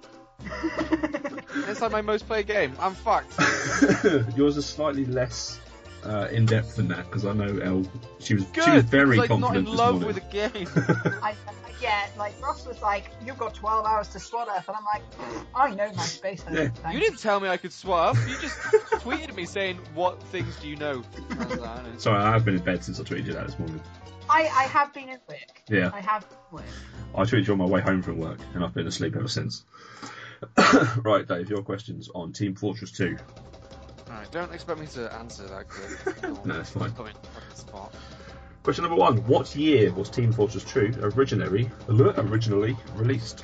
It's like my most played game. I'm fucked. Yours is slightly less uh, in depth than that because I know Elle. She was Good. she was very like, confident not in this love morning. with the game. I, I, yeah, like Ross was like, "You've got twelve hours to swat up," and I'm like, "I know my space." Yeah. Thanks. You didn't tell me I could swap. You just tweeted me saying, "What things do you know?" I was like, I don't know. Sorry, I've been in bed since I tweeted you that this morning. I, I have been at work. Yeah. I have been at work. I tweeted you on my way home from work, and I've been asleep ever since. Right, Dave, your questions on Team Fortress two. Alright, don't expect me to answer that quick. No, that's fine. Put me in the fucking spot. Question number one. What year was Team Fortress two originally, originally released?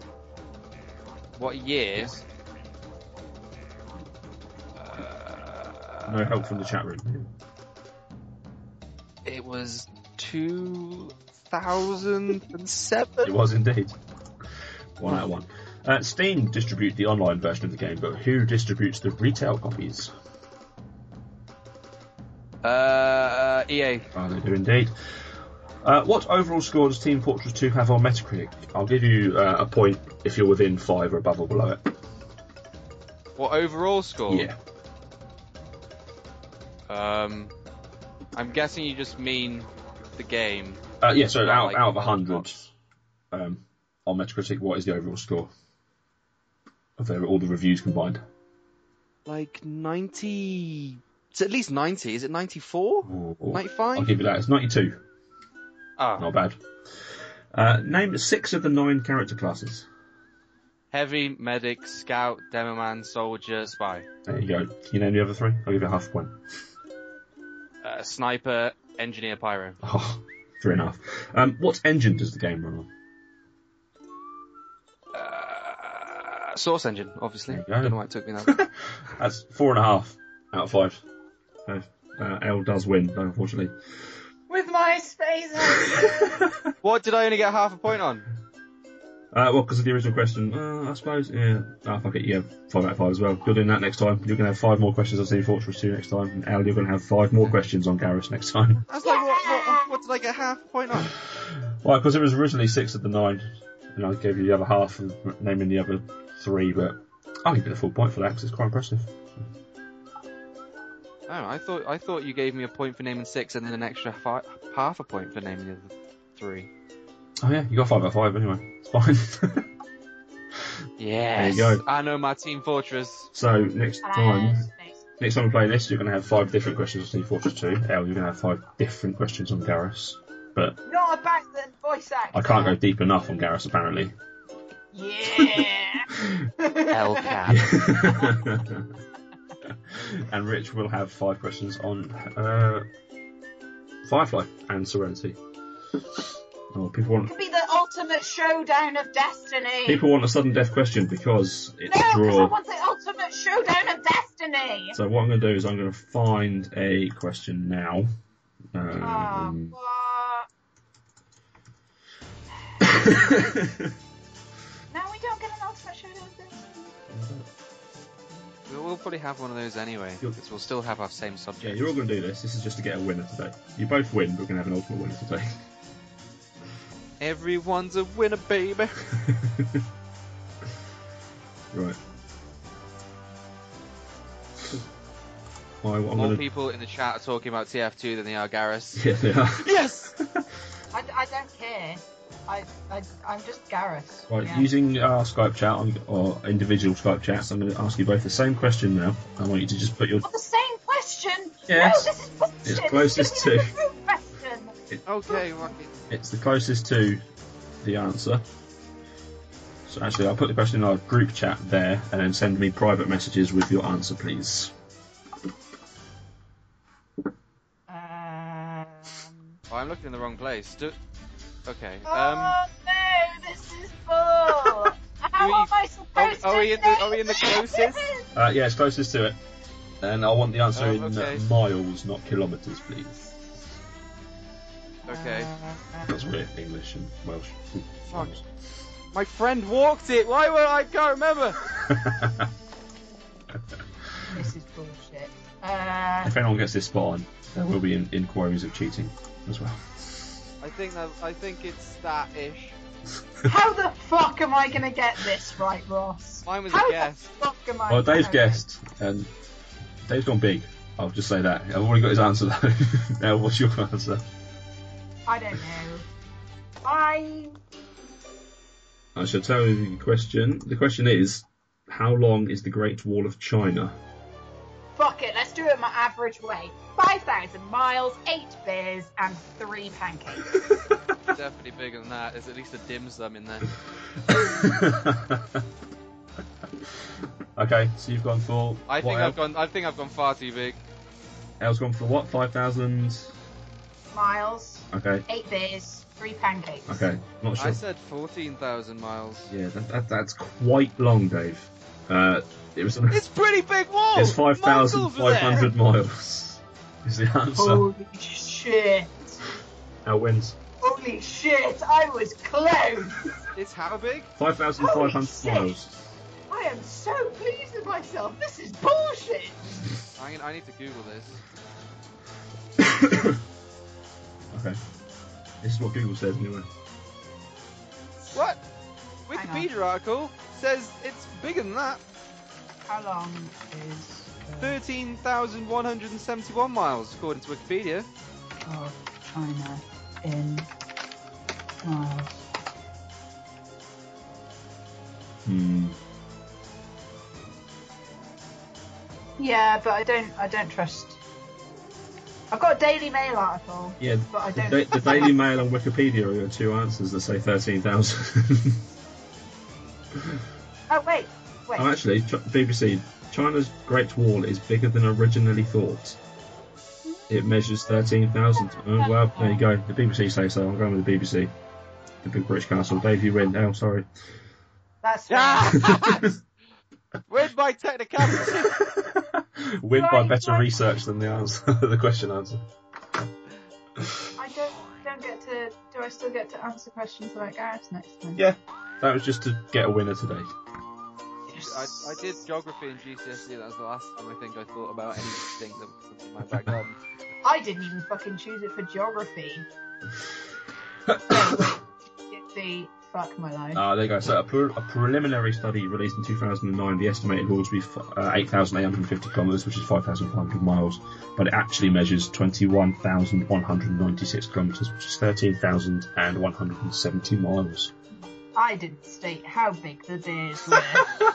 What year? No help from the chat room. It was two thousand seven? It was indeed. One out of one. Uh, Steam distribute the online version of the game, but who distributes the retail copies? Uh, E A. Oh, they do indeed. Uh, what overall score does Team Fortress two have on Metacritic? I'll give you uh, a point if you're within five or above or below it. What overall score? Yeah. Um, I'm guessing you just mean the game. Uh, yeah, so Not out, like out of one hundred box. um, on Metacritic, what is the overall score of their, all the reviews combined? Like ninety... It's at least ninety. Is it ninety-four? Ooh. ninety-five? I'll give you that. It's ninety-two. Ah. Not bad. Uh, name six of the nine character classes. Heavy, medic, scout, demoman, soldier, spy. There you go. Can you name the other three? I'll give you a half a point. Uh, sniper, engineer, pyro. Oh, three and a half. Um, what engine does the game run on? Uh, source engine, obviously. There you go. I don't know why it took me that. That's four and a half out of five. So, uh, L does win, unfortunately. With my space engine. What did I only get half a point on? Uh, well, because of the original question, uh, I suppose, yeah. Ah, fuck it, yeah, five out of five as well. You're doing that next time. You're going to have five more questions on Team Fortress two next time. And Al, you're going to have five more questions on Garrus next time. I was like, what, what, what did I get half a point on? Well, because it was originally six of the nine, and I gave you the other half of naming the other three, but I'll give you the full point for that because it's quite impressive. Oh, I thought I thought you gave me a point for naming six and then an extra fi- half a point for naming the other three. Oh yeah, you got five out of five anyway. It's fine. Yes. There you go. I know my Team Fortress. So next time, next time we play this, you're going to have five different questions on Team Fortress two. L, you're going to have five different questions on Garrus. But Not about the voice actor. I can't go deep enough on Garrus apparently. Yeah. L cab. And Rich will have five questions on uh, Firefly and Serenity. Oh, people want It'll be the ultimate showdown of destiny. people want a sudden death question because it's no, a because I draw. want the ultimate showdown of destiny. So what I'm going to do is I'm going to find a question now. Um, Oh, what? Now we don't get an ultimate showdown of destiny. We'll, we'll probably have one of those anyway, because we'll still have our same yeah, subject. you're all going to do this. This is just to get a winner today. You both win, but we're going to have an ultimate winner today. Everyone's a winner, baby. Right. Why, what I'm More gonna... people in the chat are talking about T F two than they are Garrus. Yeah, they are. Yes! I, I don't care. I, I, I'm just Garrus. Right, Yeah. using our Skype chat on- or individual Skype chats, I'm going to ask you both the same question now. I want you to just put your... Well, the same question? Yes. No, this is bullshit. It's closest This to- is a true question. Okay, Rocky. It's the closest to the answer. So actually, I'll put the question in our group chat there, and then send me private messages with your answer, please. Um, Oh, I'm looking in the wrong place. Do- okay. Um. oh no, this is bull. How you- am I supposed are to we in the- name are we in the this? closest? Uh, yeah, it's closest to it. And I want the answer Oh, in okay. miles, not kilometres, please. Okay. That's weird, English and Welsh. Fuck. My friend walked it. Why would I? I can't remember. This is bullshit. Uh, If anyone gets this spot on, there will be in- inquiries of cheating as well. I think that. I think it's that ish. how the fuck am I gonna get this right, Ross? Mine was How a the guess. fuck am I? Well, Dave's okay. guessed, and Dave's gone big. I'll just say that. I've already got his answer though. Now, what's your answer? I don't know. I. I shall tell you the question. The question is, how long is the Great Wall of China? Fuck it, let's do it my average way. five thousand miles, eight beers, and three pancakes. Definitely bigger than that. There's at least a dim sum in there. Okay, so you've gone for. I think what, I've gone. I think I've gone far too big. El's gone for what? five thousand? Miles, Okay, eight beers, three pancakes. okay. Not sure. I said fourteen thousand miles. Yeah, that, that, that's quite long, Dave. Uh, it was. It's pretty big wall. It's five thousand Michael's five hundred miles. Is the answer. Holy shit. Al wins. Holy shit, I was close. there. It's how big? five thousand five hundred shit. miles. I am so pleased with myself. This is bullshit. I, I need to Google this. Okay. This is what Google says anyway. What? Hang Wikipedia article says it's bigger than that. How long is thirteen thousand one hundred seventy-one miles, according to Wikipedia. of China in miles? Hmm. Yeah, but I don't. I don't trust. I've got a Daily Mail article. Yeah, But I the, don't- da- the Daily Mail and Wikipedia are two answers that say thirteen thousand. Oh wait, wait. Oh, actually, Ch- B B C, China's Great Wall is bigger than originally thought. It measures thirteen thousand. Oh, well, there you go. The B B C say so. I'm going with the B B C. The Big British Castle. Dave, you win. Oh, sorry. That's Ah! Where's my technicality? Win by Right, better right. research than the answer, the question answer. I don't. Don't get to. Do I still get to answer questions like Gareth next time? Yeah, that was just to get a winner today. I, I did geography in G C S E. That was the last time I think I thought about anything that was in my back garden. I didn't even fucking choose it for geography. The fuck my life. Ah, there you go. So a, pre- a preliminary study released in two thousand nine, the estimated will to be f- uh, eight thousand eight hundred fifty kilometres, which is five thousand five hundred miles, but it actually measures twenty-one thousand one hundred ninety-six kilometres, which is thirteen thousand one hundred seventy miles. I didn't state how big the bears were.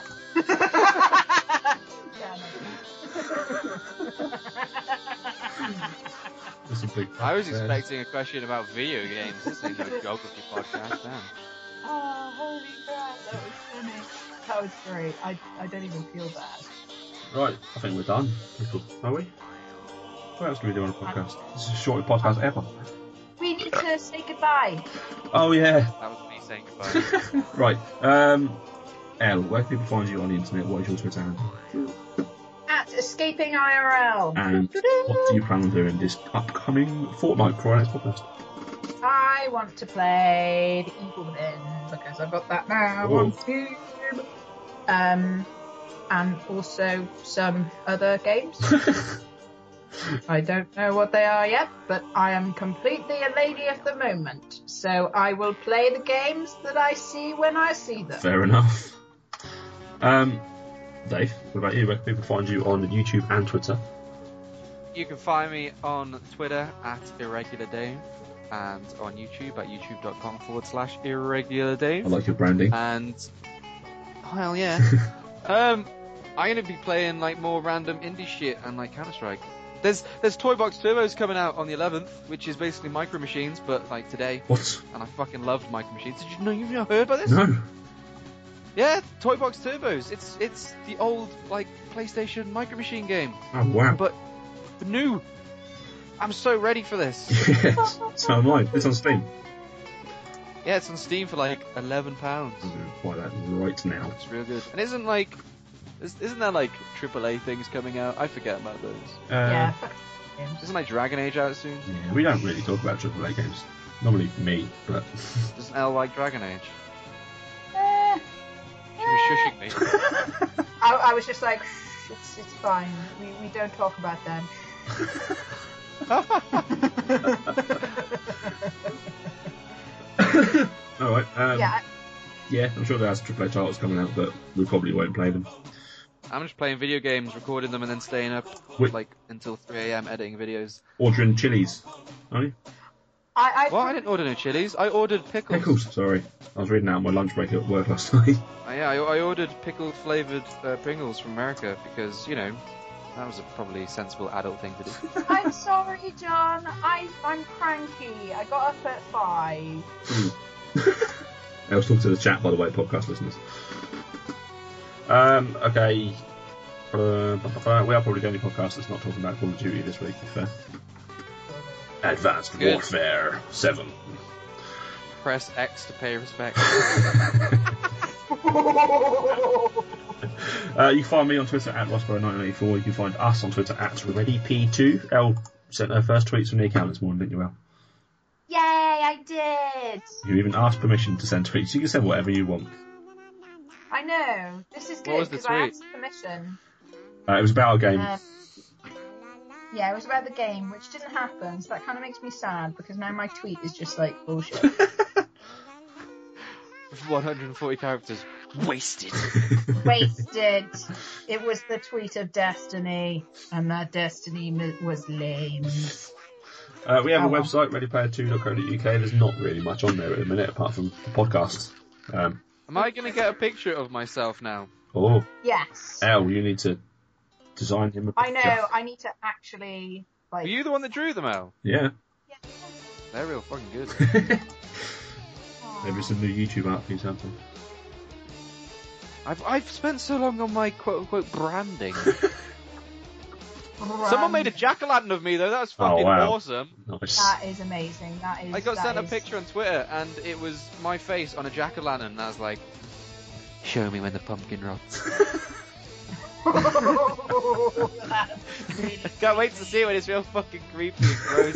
That's a big I was bears. expecting a question about video games. This ain't no geography podcast, man. Oh, holy crap, that was funny. That was great. I, I don't even feel bad. Right, I think we're done. People, are we? What else do we do on a podcast? This is the shortest podcast ever. We need to say goodbye. Oh, yeah. That was me saying goodbye. Right, um, Elle, where can people find you on the internet? What is your Twitter handle? At Escaping I R L. And what do you plan on doing this upcoming fortnight for our next podcast? I want to play The Evil Within because I've got that now Whoa. on Steam. Um, and also some other games. I don't know what they are yet, but I am completely a lady at the moment. So I will play the games that I see when I see them. Fair enough. Um, Dave, what about you? Where can people find you on YouTube and Twitter? You can find me on Twitter at IrregularDave and on YouTube at youtube.com forward slash I IrregularDave. like your branding. And, hell yeah. um, I'm going to be playing like more random indie shit and like Counter-Strike. There's there's Toy Box Turbos coming out on the eleventh, which is basically Micro Machines, but like today. What? And I fucking loved Micro Machines. Did you know you've not heard about this? No. Yeah, Toy Box Turbos. It's it's the old like PlayStation Micro Machine game, Oh, wow. but new. I'm so ready for this. Yes. So am I. It's on Steam. Yeah, it's on Steam for like eleven pounds. I'm going to buy that right now. It's real good. And isn't like, is- isn't there like triple A things coming out? I forget about those. Uh, Yeah, fuck games. Isn't like Dragon Age out soon? yeah, we don't really talk about triple A games. Normally me, but... Doesn't L like Dragon Age? Eh, She was shushing me. I, I was just like, "Shh, it's, it's fine. We, we don't talk about them. Alright, um, Yeah, yeah, I'm sure there's triple A titles coming out, but we probably won't play them. I'm just playing video games, recording them, and then staying up Wait. like until three a.m. editing videos. Ordering chilies, are you? I, I, Well, I didn't order no chilies. I ordered pickles. Pickles, sorry. I was reading out my lunch break at work last night. Uh, yeah, I, I ordered pickled flavored uh, Pringles from America because you know that was a probably sensible adult thing to do. I'm sorry, John. I, I'm cranky. I got up at five. I was talking to the chat, by the way, podcast listeners. Um, okay. Uh, we are probably the only podcast that's not talking about Call of Duty this week, to be fair. Advanced Good. Warfare seven. Press X to pay respect. Uh, you can find me on Twitter at Rossborough nineteen eighty-four. You can find us on Twitter at Ready P two. Elle sent her first tweets from the account this morning, didn't you, Elle? Yay, I did. You even asked permission to send tweets. You can send whatever you want. I know. This is What good was the because I tweet? asked permission. Uh, it was about a game. Um, Yeah, it was about the game, which didn't happen, so that kind of makes me sad, because now my tweet is just like bullshit. one hundred forty characters. Wasted. Wasted. It was the tweet of destiny, and that destiny m- was lame. Uh, we have Oh, a well. website, ready player two dot co dot uk. There's not really much on there at the minute, apart from the podcast. Um, Am I going to get a picture of myself now? oh, Yes. Elle, you need to design him a I picture. know, I need to actually, like... Were you the one that drew them out? Yeah. They're real fucking good. Maybe some new YouTube art for you, something. I've I've spent so long on my quote unquote branding. Someone made a jack-o'-lantern of me though. That was fucking Oh, wow. awesome. Nice. That is amazing, that is... I got that sent a is- picture on Twitter and it was my face on a jack-o'-lantern. And I was like, "Show me when the pumpkin rots." That's really I can't wait to see it when it's real fucking creepy and gross.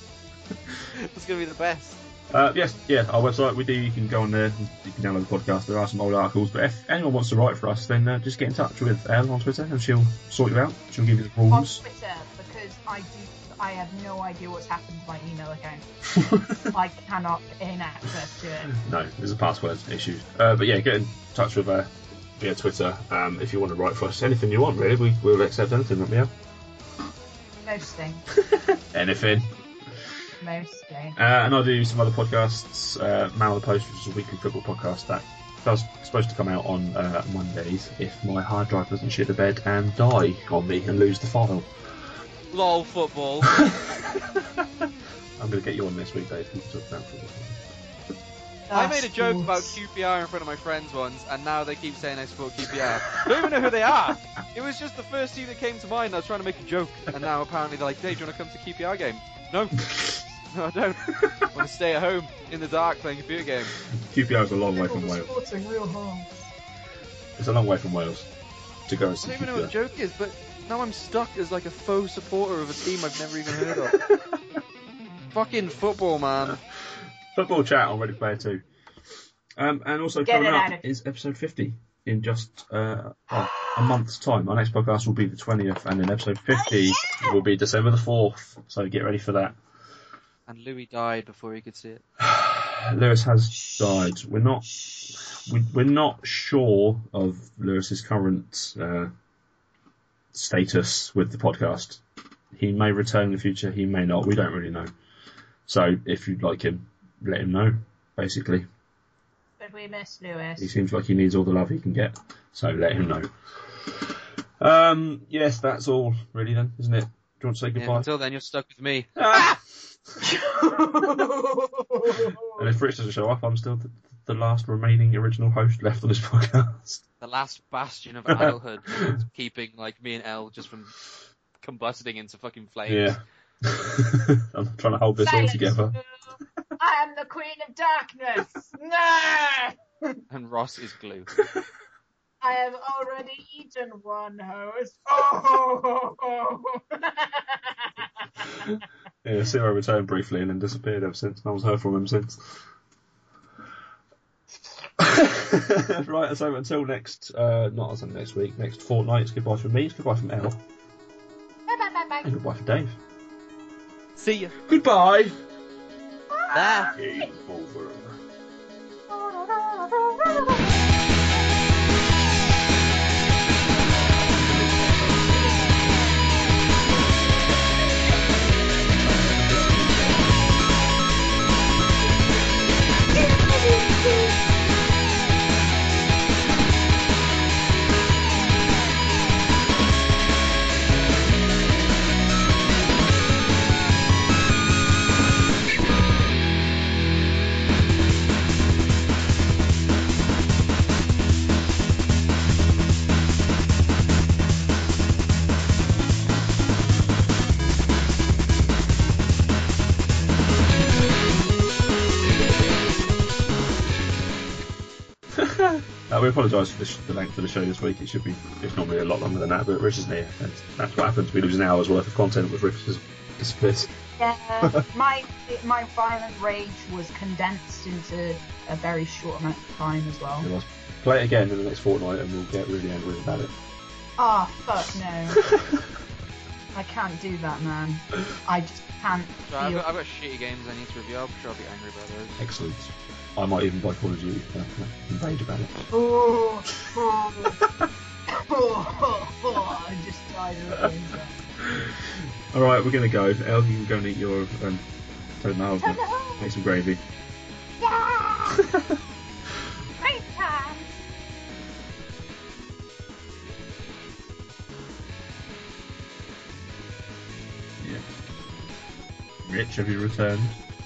It's gonna be the best. Uh, yes, yeah, our website, we do, you can go on there, you can download the podcast, there are some old articles, but if anyone wants to write for us, then uh, just get in touch with Elle on Twitter and she'll sort you out, she'll give you the on rules. Twitter, because I do, I have no idea what's happened to my email account. I cannot gain access to it. No, there's a password issue. Uh, but yeah, get in touch with uh, via Twitter um, if you want to write for us. Anything you want, really, we, we'll accept anything, won't we? Yeah? Most things. Anything. Most things. Uh, and I do some other podcasts. Uh, Man on the Post, which is a weekly football podcast that does supposed to come out on uh, Mondays if my hard drive doesn't shit the bed and die on me and lose the file. Lol football. I'm going to get you on this week, Dave. We can talk about football. I made a joke about Q P R in front of my friends once, and now they keep saying I support Q P R. I don't even know who they are. It was just the first team that came to mind. I was trying to make a joke, and now apparently they're like, "Dave, do you want to come to Q P R game?" No, no, I don't. I want to stay at home in the dark playing a computer game. Q P R is a long way from Wales. Sporting real home. It's a long way from Wales to go and I see don't even Q know P what R. the joke is, but now I'm stuck as like a faux supporter of a team I've never even heard of. Fucking football, man. Football chat on Ready Player two. Um, and also Get coming it out up of- is episode fifty in just uh, oh, a month's time. Our next podcast will be the twentieth, and then episode fifty will be December the fourth. So get ready for that. And Louis died before he could see it. Lewis has died. We're not we, we're not sure of Lewis's current uh, status with the podcast. He may return in the future. He may not. We don't really know. So if you'd like him, let him know. Basically, But we miss Lewis. he seems like he needs all the love he can get. So let him know. Um, yes, that's all really then, isn't it? Do you want to say Yeah, goodbye? until then, you're stuck with me. Ah! And if Rich doesn't show up, I'm still the, the last remaining original host left on this podcast. The last bastion of adulthood, keeping like me and Elle just from combusting into fucking flames. Yeah. I'm trying to hold this all Silence, together. you. I am the Queen of Darkness. No! And Ross is glue. I have already eaten one host. Oh! Yeah, Zero returned briefly and then disappeared ever since. No one's heard from him since. Right, so until next, uh, not until next week, next fortnight, it's goodbye from me, it's goodbye from Elle, Bye bye bye bye. and goodbye from Dave. See ya. Goodbye! Bye. Game over. Uh, we apologise for the, sh- the length of the show this week. It should be, it's normally a lot longer than that, but Rich isn't here, and that's what happens. We lose an hour's worth of content with Rich's disappears. Yeah, my my violent rage was condensed into a very short amount of time as well. You must play it again in the next fortnight, and we'll get really angry about it. Oh fuck no! I can't do that, man. I just can't So I've, feel... got, I've got shitty games I need to review. I'm sure I'll be angry about those. Excellent. I might even buy Call of Duty. Uh, uh, rage about it. Oh, oh, oh, oh, I just died of the games there. Alright, we're going to go. El, you can go and eat your um, toad now. Toad now. Make some gravy. Yeah! Great time! Yeah. Rich, have you returned?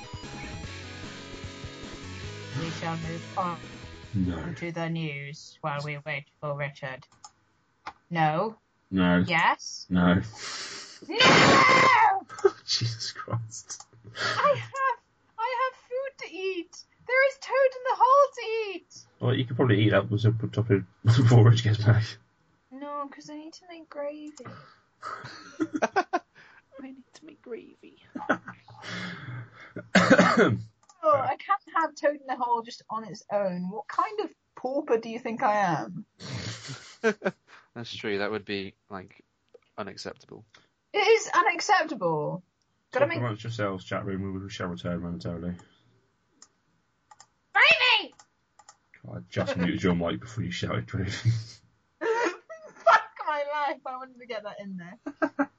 We shall move on No. to the news while we wait for Richard. No. No. Yes. No. No! Jesus Christ. I have, I have food to eat. There is toad in the hole to eat. Well, you could probably eat that before topic before Rich gets back. No, because I need to make gravy. I need to make gravy. Oh, I can't have toad in the hole just on its own. What kind of pauper do you think I am? That's true. That would be like unacceptable. It is unacceptable. Gotta Talk make amongst yourselves, chat room. We shall return momentarily. gravy. I just muted your mic before you shouted gravy. Fuck my life! I wanted to get that in there.